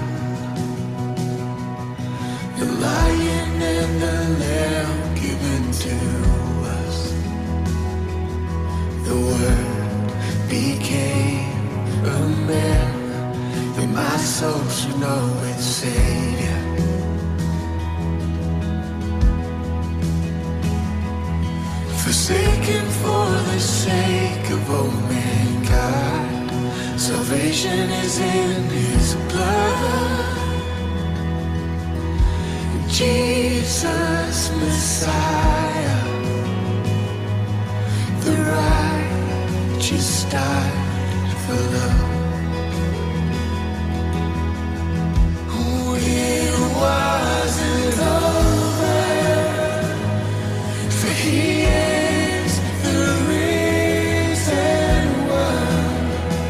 the Lion and the Lamb given to us. The Word became a man, that my soul should know its Savior. Forsaken for the sake of all mankind, salvation is in his blood. Jesus Messiah, the righteous died for love. It wasn't over, for he is the risen one.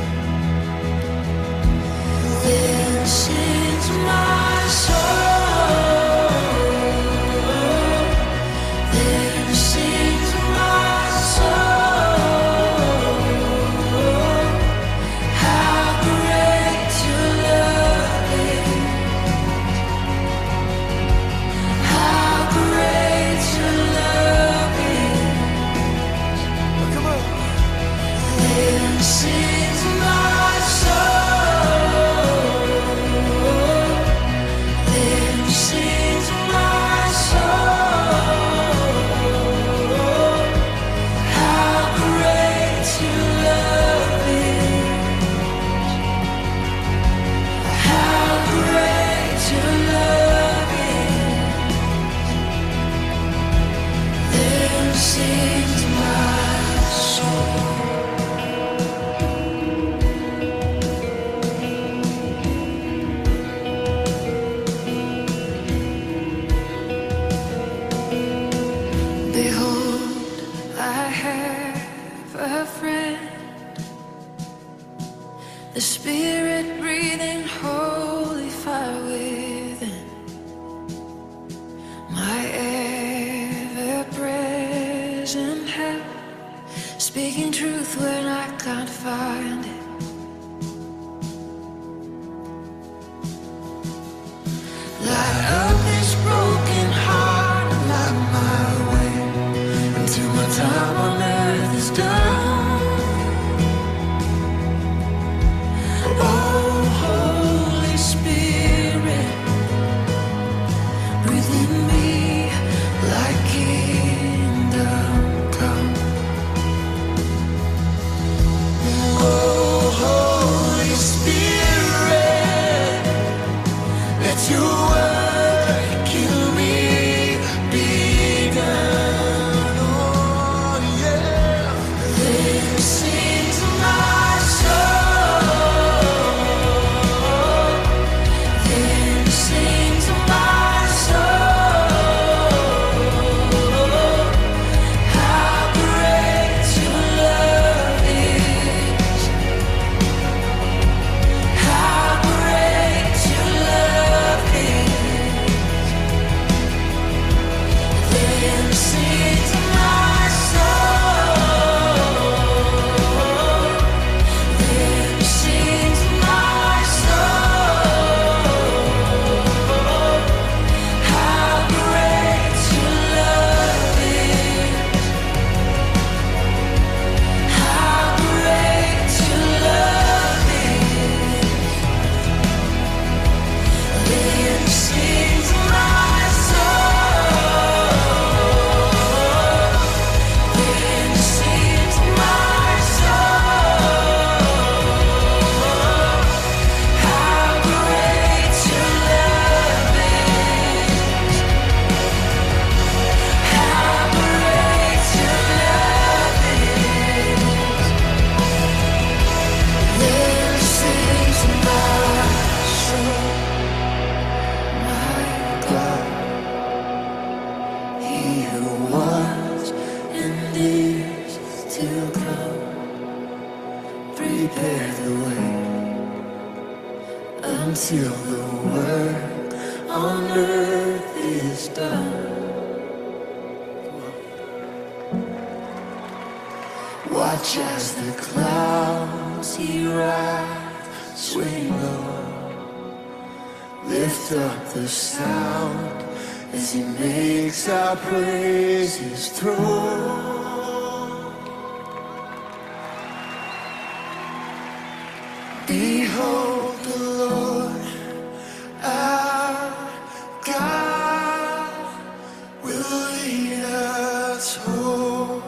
Then sings my soul, then sings my soul, how great your love is, how great your love is. Come on. Then sings my soul, then sings my soul, how great your love is, how great your love is. Then sings my soul. Behold, I have a friend, the Spirit breathing holy fire within, my ever-present help, speaking truth when I can't find it. Light up this broken heart and light my way until my time on earth is done. Oh, Holy Spirit, breathe in me like kingdom come. Oh, earth is done. Watch as the clouds he rides swing low. Lift up the sound as he makes our praises through. Behold the Lord, our God will lead us home.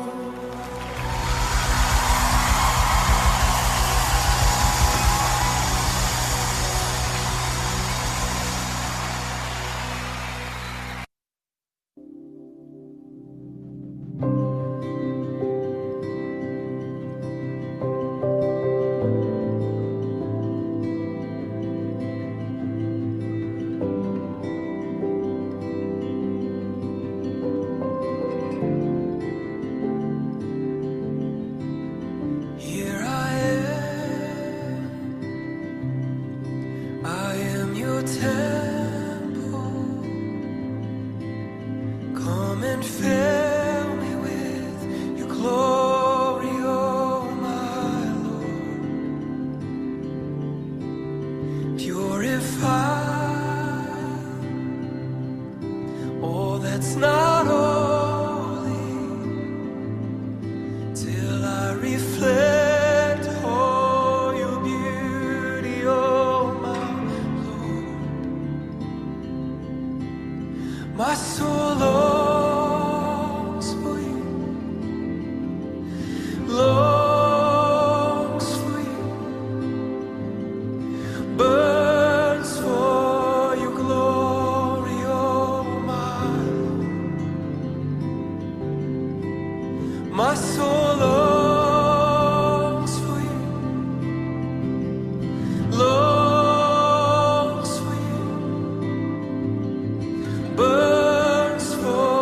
Here I am your temple. Come and fill me with your glory, oh my Lord. Purify all that's not holy, till I reflect all your beauty, oh my Lord. My soul longs for you, longs for you, burns for your glory, oh my Lord. My soul longs for you, longs for you, burns for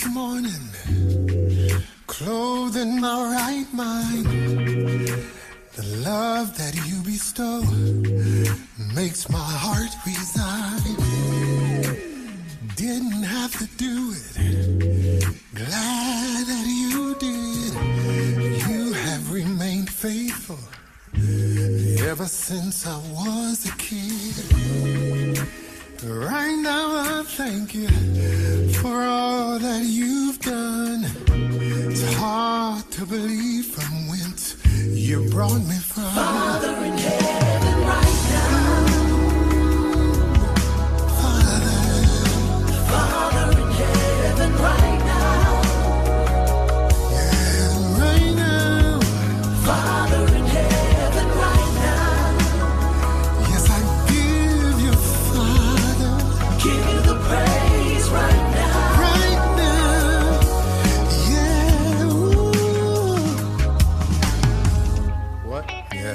this morning, clothed in my right mind. The love that you bestow makes my heart resign. Didn't have to do it, glad that you did. You have remained faithful ever since I was a kid. Right now I thank you for all that you've done. It's hard to believe from whence you brought me from. Father in heaven right now. Father in heaven right now. Yeah, right now. Father in heaven right now. Yes, I give you, Father. Give you the praise right now. Right now. Yeah. Ooh. What? Yeah.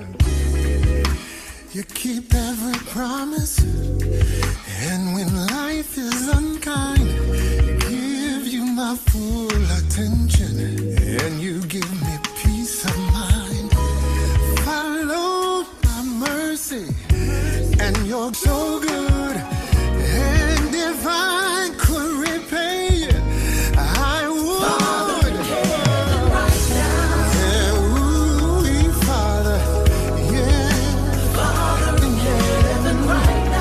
You keep every promise. And when life is unkind, give you my full attention, and you give me peace of mind. Follow my mercy, and you're so good. And if I could repay you, I would. Father in heaven right now. Yeah, ooh, Father, yeah. Father in heaven right now.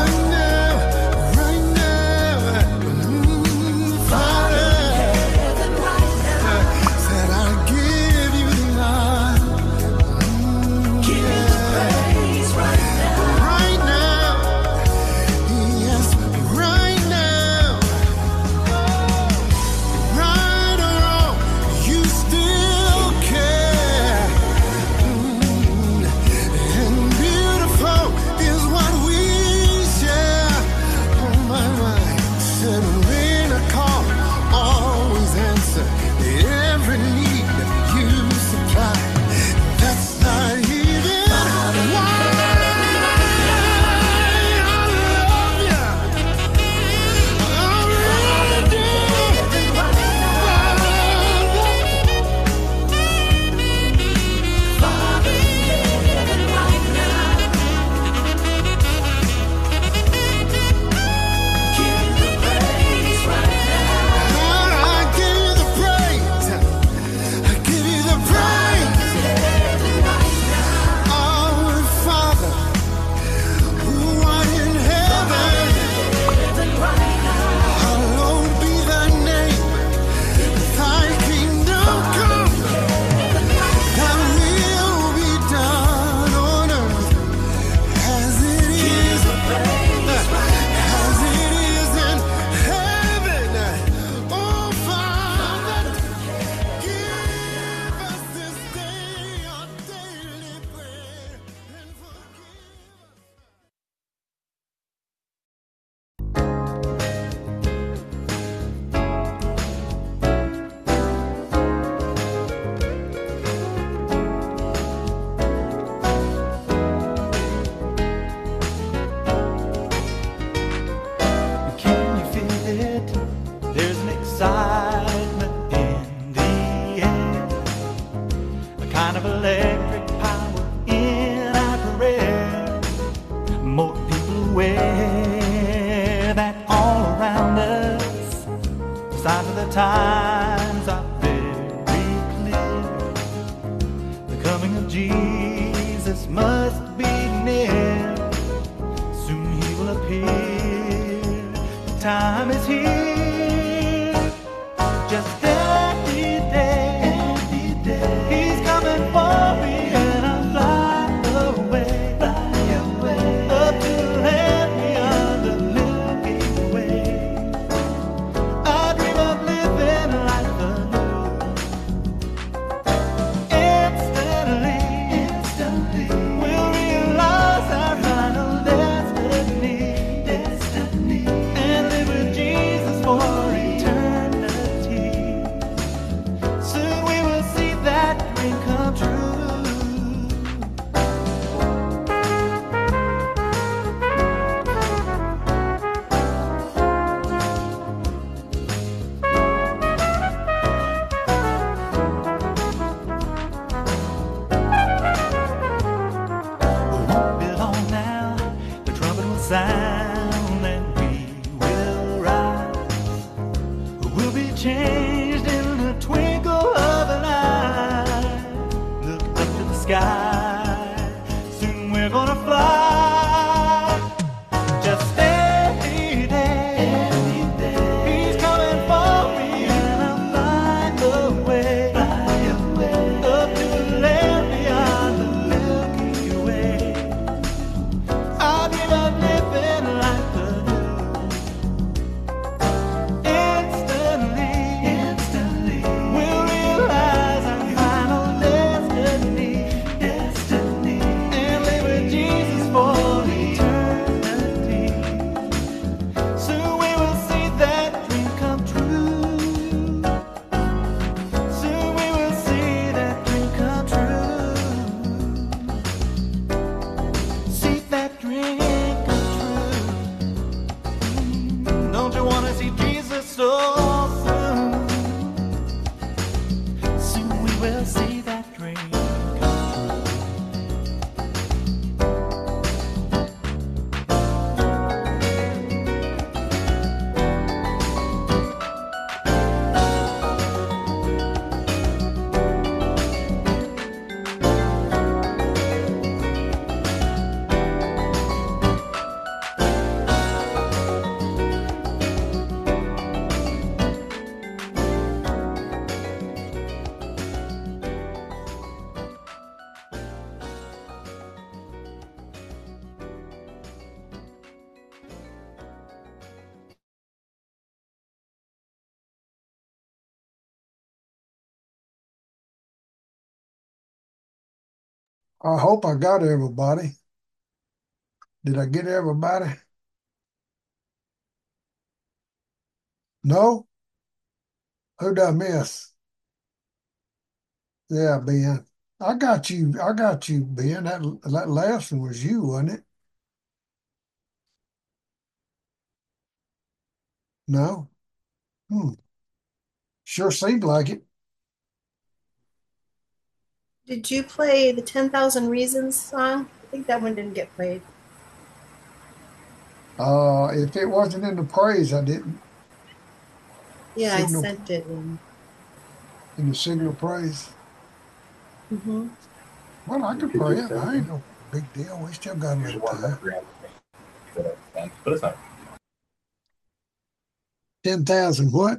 Times are very clear. The coming of Jesus must be near. Soon he will appear. The time is here. Just any day. He's coming for me, and I'll fly away. Up to the land beyond the Milky Way. I dream of living life anew. Instantly, we'll realize our final destiny. And live with Jesus. sky. Soon we're gonna fly. Just stay there. He's coming for me, and I'll fly away up to the land beyond the Milky Way. I'll give up living like the instantly we'll realize our final destiny, and live with Jesus for eternity. Soon we will see that dream come true. Soon we will see that dream come true. See that dream come true. Don't you want to see Jesus so soon? Soon we will see that dream come I hope I got everybody. Did I get everybody? No? Who did I miss? Yeah, Ben. I got you, Ben. That last one was you, wasn't it? No? Sure seemed like it. Did you play the 10,000 Reasons song? I think that one didn't get played. If it wasn't in the praise, I didn't. Yeah, Signal, I sent it in. In the signal praise. Mm-hmm. Well, I could pray it. I ain't no big deal. We still got a little time. But it's not. 10,000 what?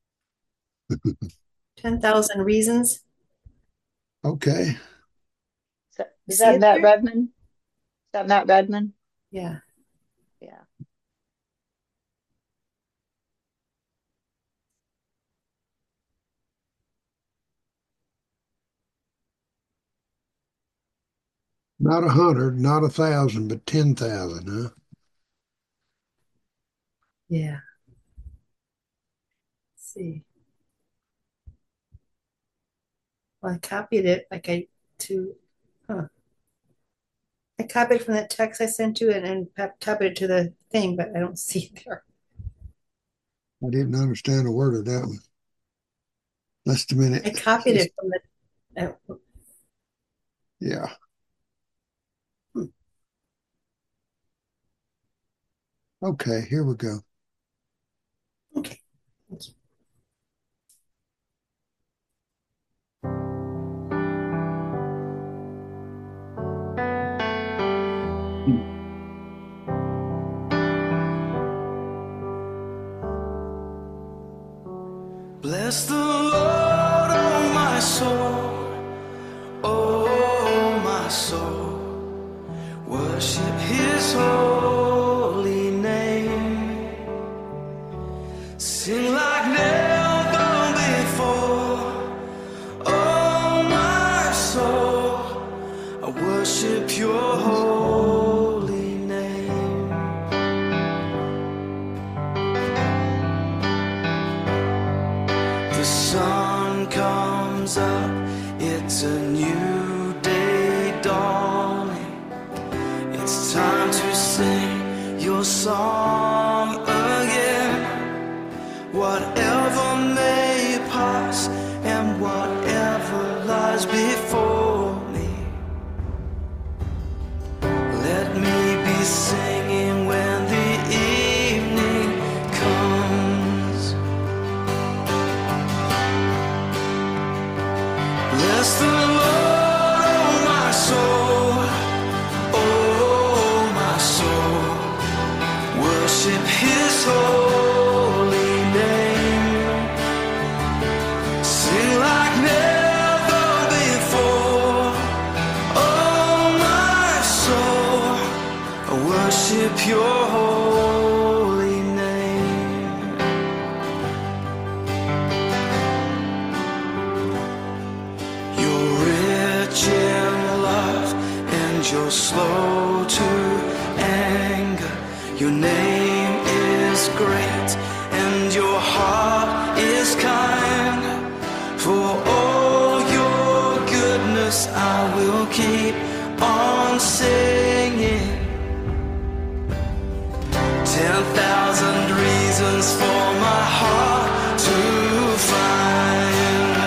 10,000 Reasons. Okay. Is that Matt Redman? Is that Matt Redman? Yeah. Yeah. Not 100, not 1,000, but 10,000, huh? Yeah. Let's see. Well, I copied it I copied from that text I sent you and copied it to the thing, but I don't see it there. I didn't understand a word of that one. Just a minute. I copied it from the. Yeah. Okay, here we go. Okay. Thank you. Bless the Lord, oh my soul, oh my soul. Worship His holy name. Sing like never before, oh my soul. I worship Your holy name. The sun comes up, it's a new day dawning. It's time to sing Your song again. Whatever may pass and whatever lies before me, let me be singing when the evening comes. Bless the Lord, oh my soul, oh my soul, worship his holy name. Sing like never before, oh my soul, worship your holy name. You're rich in love and you're slow to anger. Your name is great and your heart is kind. For all your goodness I will keep on singing. 10,000 reasons for my heart to find.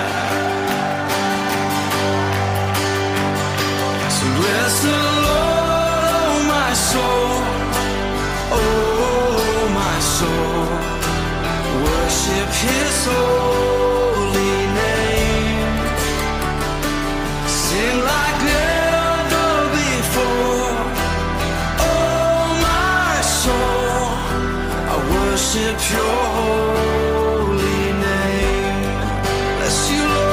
So bless the Lord, oh my soul, oh my soul, worship his holy name. Sing like never before, oh my soul, I worship your holy name. Bless you, Lord.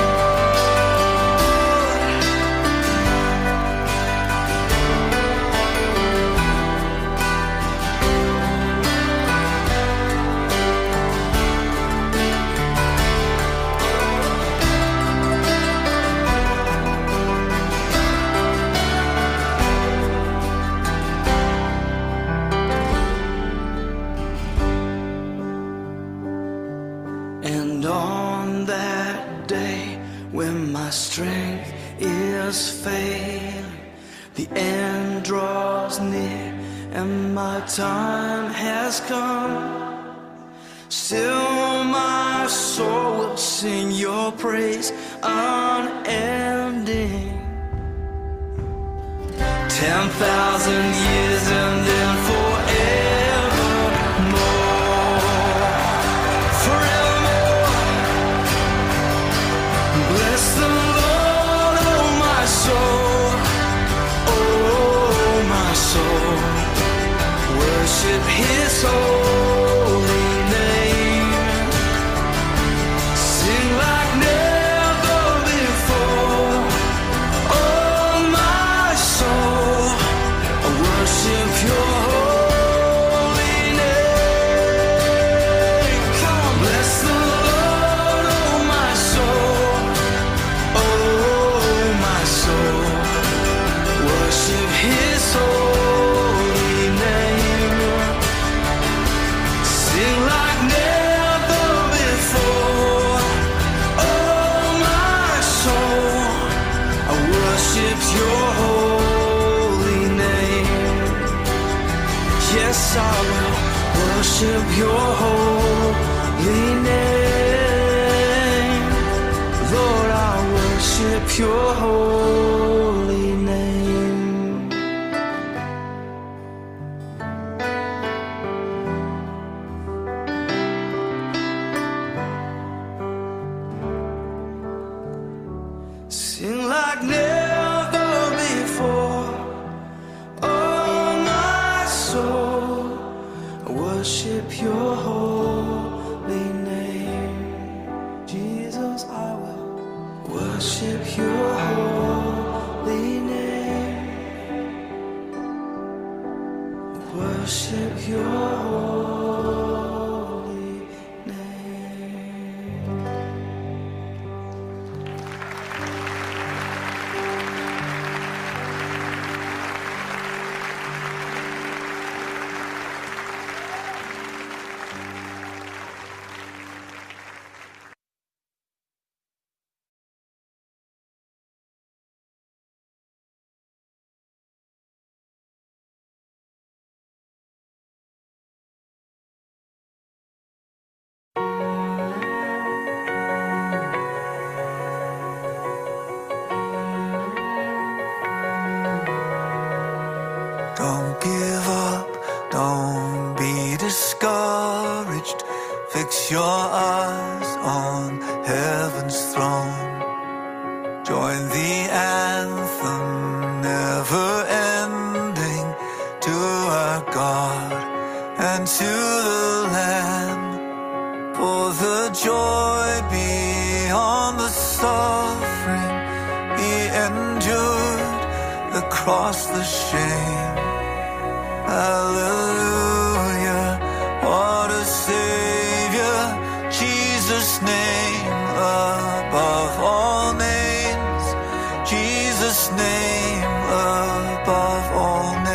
And on that day when my strength is failing, the end draws near and my time has come, still my soul will sing your praise unending. 10,000 years and then forevermore, forevermore. Bless the Lord, oh my soul, oh my soul, worship his holy name. Sing like never before, oh my soul, I worship your holy name. Come on, bless the Lord, oh my soul, oh my soul, worship his holy name. Sing like never before, oh my soul, I worship your holy name. Yes, I will worship your holy name. Lord, I worship your holy name. Sing like never before, oh my soul, I worship your holy name. Jesus, I will worship your holy name. Worship your holy name. Don't give up, don't be discouraged. Fix your eyes on heaven's throne. Join the anthem to the Lamb. For the joy beyond the suffering, he endured the cross, the shame. Hallelujah, what a Savior, Jesus' name above all names, Jesus' name above all names.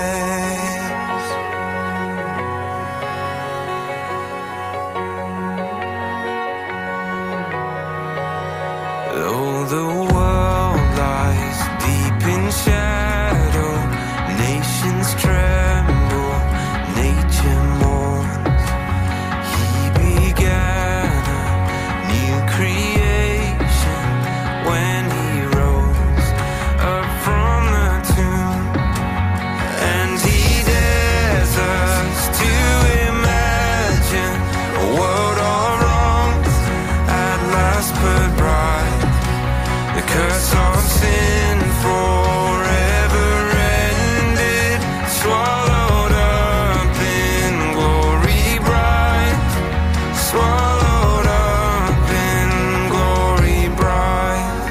Though the world lies deep in shadow, nations tremble, nature mourns. He began a new creation when he rose up from the tomb, and he dares us to imagine a world of wrongs at last put right. The curse of sin forever ended, swallowed up in glory bright, swallowed up in glory bright.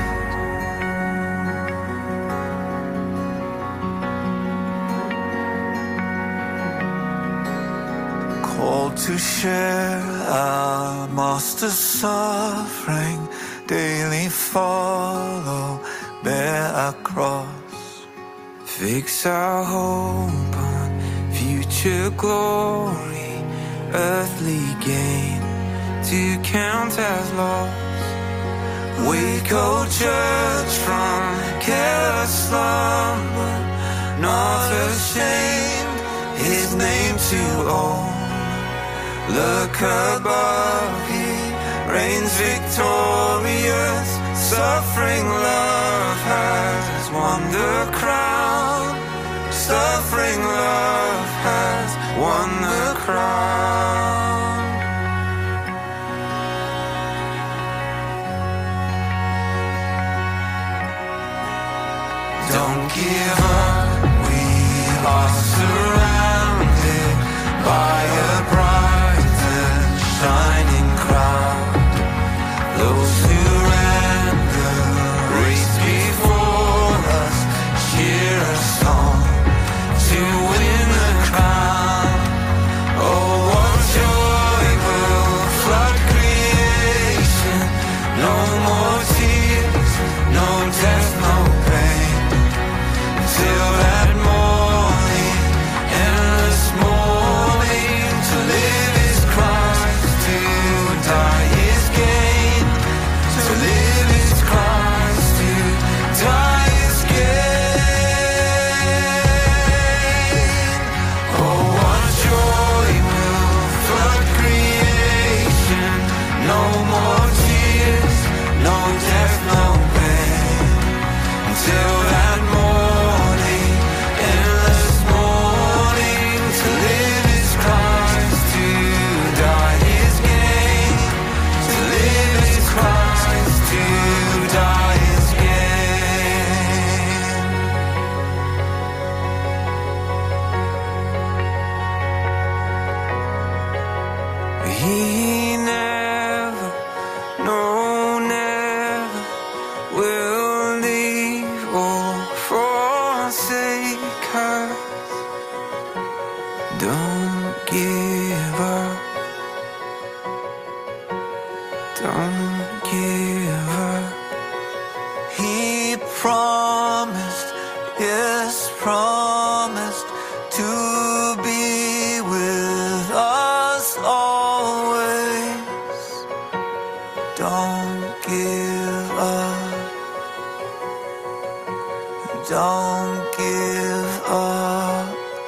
Called to share our Master's suffering, daily follow, bear our cross, fix our hope on future glory, earthly gain to count as loss. Wake, O church, from careless slumber, not ashamed his name to own. Look above, he reigns victorious, suffering love has won the crown, suffering love has won the crown. Don't give up, we are surrounded by a bright and shining crowd. Those who ran the race before us cheer us on to win the crown. Oh, what joy will flood creation. No more tears, no death, no pain. Till that morning, endless morning, to live is Christ, to die is gain. To live is Christ, to die is gain. Oh, what joy will flood creation. No more tears, no death, no pain. Until that morning, endless morning. To live is Christ, to die is gain. To live is Christ, to die is gain. He never, no, never will leave or forsake us. Don't give up, don't give up. He promised, yes, promised to be with us always. Don't give up, don't give up.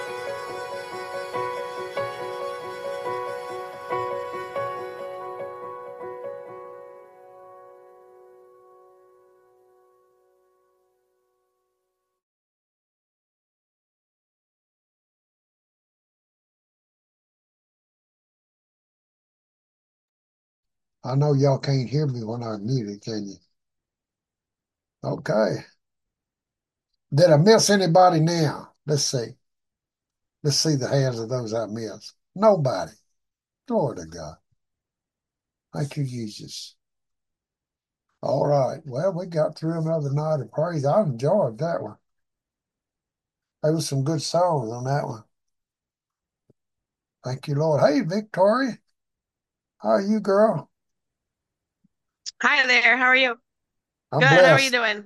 I know y'all can't hear me when I'm muted, can you? Okay. Did I miss anybody now? Let's see. Let's see the hands of those I missed. Nobody. Glory to God. Thank you, Jesus. All right. Well, we got through another night of praise. I enjoyed that one. There was some good songs on that one. Thank you, Lord. Hey, Victoria. How are you, girl? Hi there. How are you? I'm Good. How are you blessed. doing?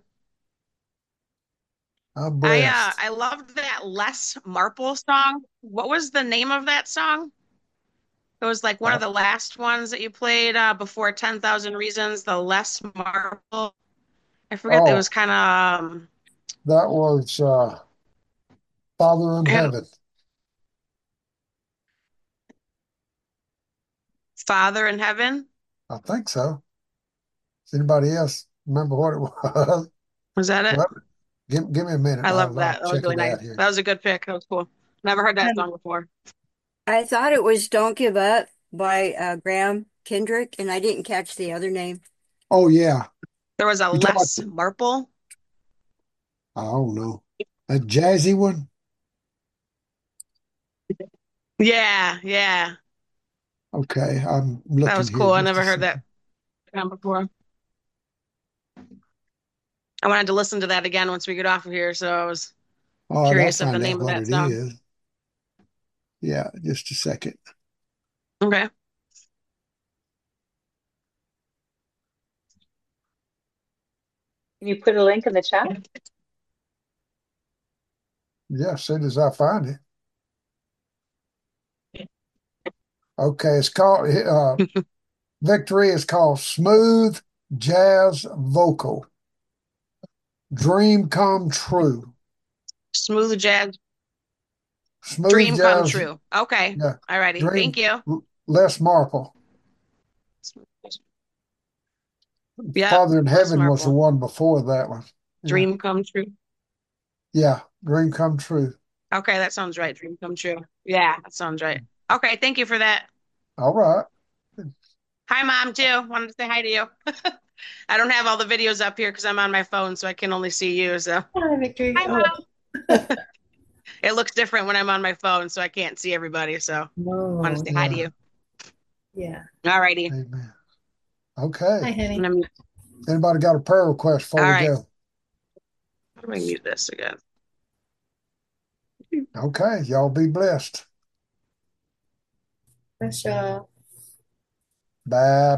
I'm blessed. I loved that Les Marple song. What was the name of that song? It was like one Uh, of the last ones that you played before 10,000 Reasons, the Les Marple. I forget. It was oh, kind of that was Father in Heaven. Father in Heaven. I think so. Does anybody else remember what it was? Was that it? Well, give me a minute. I love I'll that. That was check really it nice. out here. That was a good pick. That was cool. Never heard that song before. I thought it was Don't Give Up by Graham Kendrick, and I didn't catch the other name. Oh, yeah. There was a You talking Les about, Marple. I don't know. A jazzy one? Yeah, yeah. Okay, I'm That looking was here cool. I just a never heard second. that before. I wanted to listen to that again once we get off of here, so I was All right, I'll curious of the find out name of what that it song. is. Yeah, just a second. Okay. Can you put a link in the chat? Yeah, as soon as I find it. Okay, it's called Victory is called Smooth Jazz Vocal. Dream Come True. Smooth Jazz Smooth Dream Come Jazz, True. Okay. yeah. Alrighty. Thank Dream you. Les Marple. Yep. Father in Les Heaven was the Marple. one before that one. Yeah. Dream Come True. Yeah. Dream Come True. Okay, that sounds right. Dream Come True. Yeah, that sounds right. Okay, thank you for that. All right. Hi, Mom, too. Wanted to say hi to you. I don't have all the videos up here because I'm on my phone, so I can only see you. So, Hi, Victory. hi, Oh, Mom. It looks different when I'm on my phone, so I can't see everybody. So, wanted to no. say hi to Right. you. Yeah. All righty. Amen. Okay. Hi, honey. Anybody got a prayer request before All we right. go? How do I mute this again? Okay. Y'all be blessed. Bless y'all. Bye.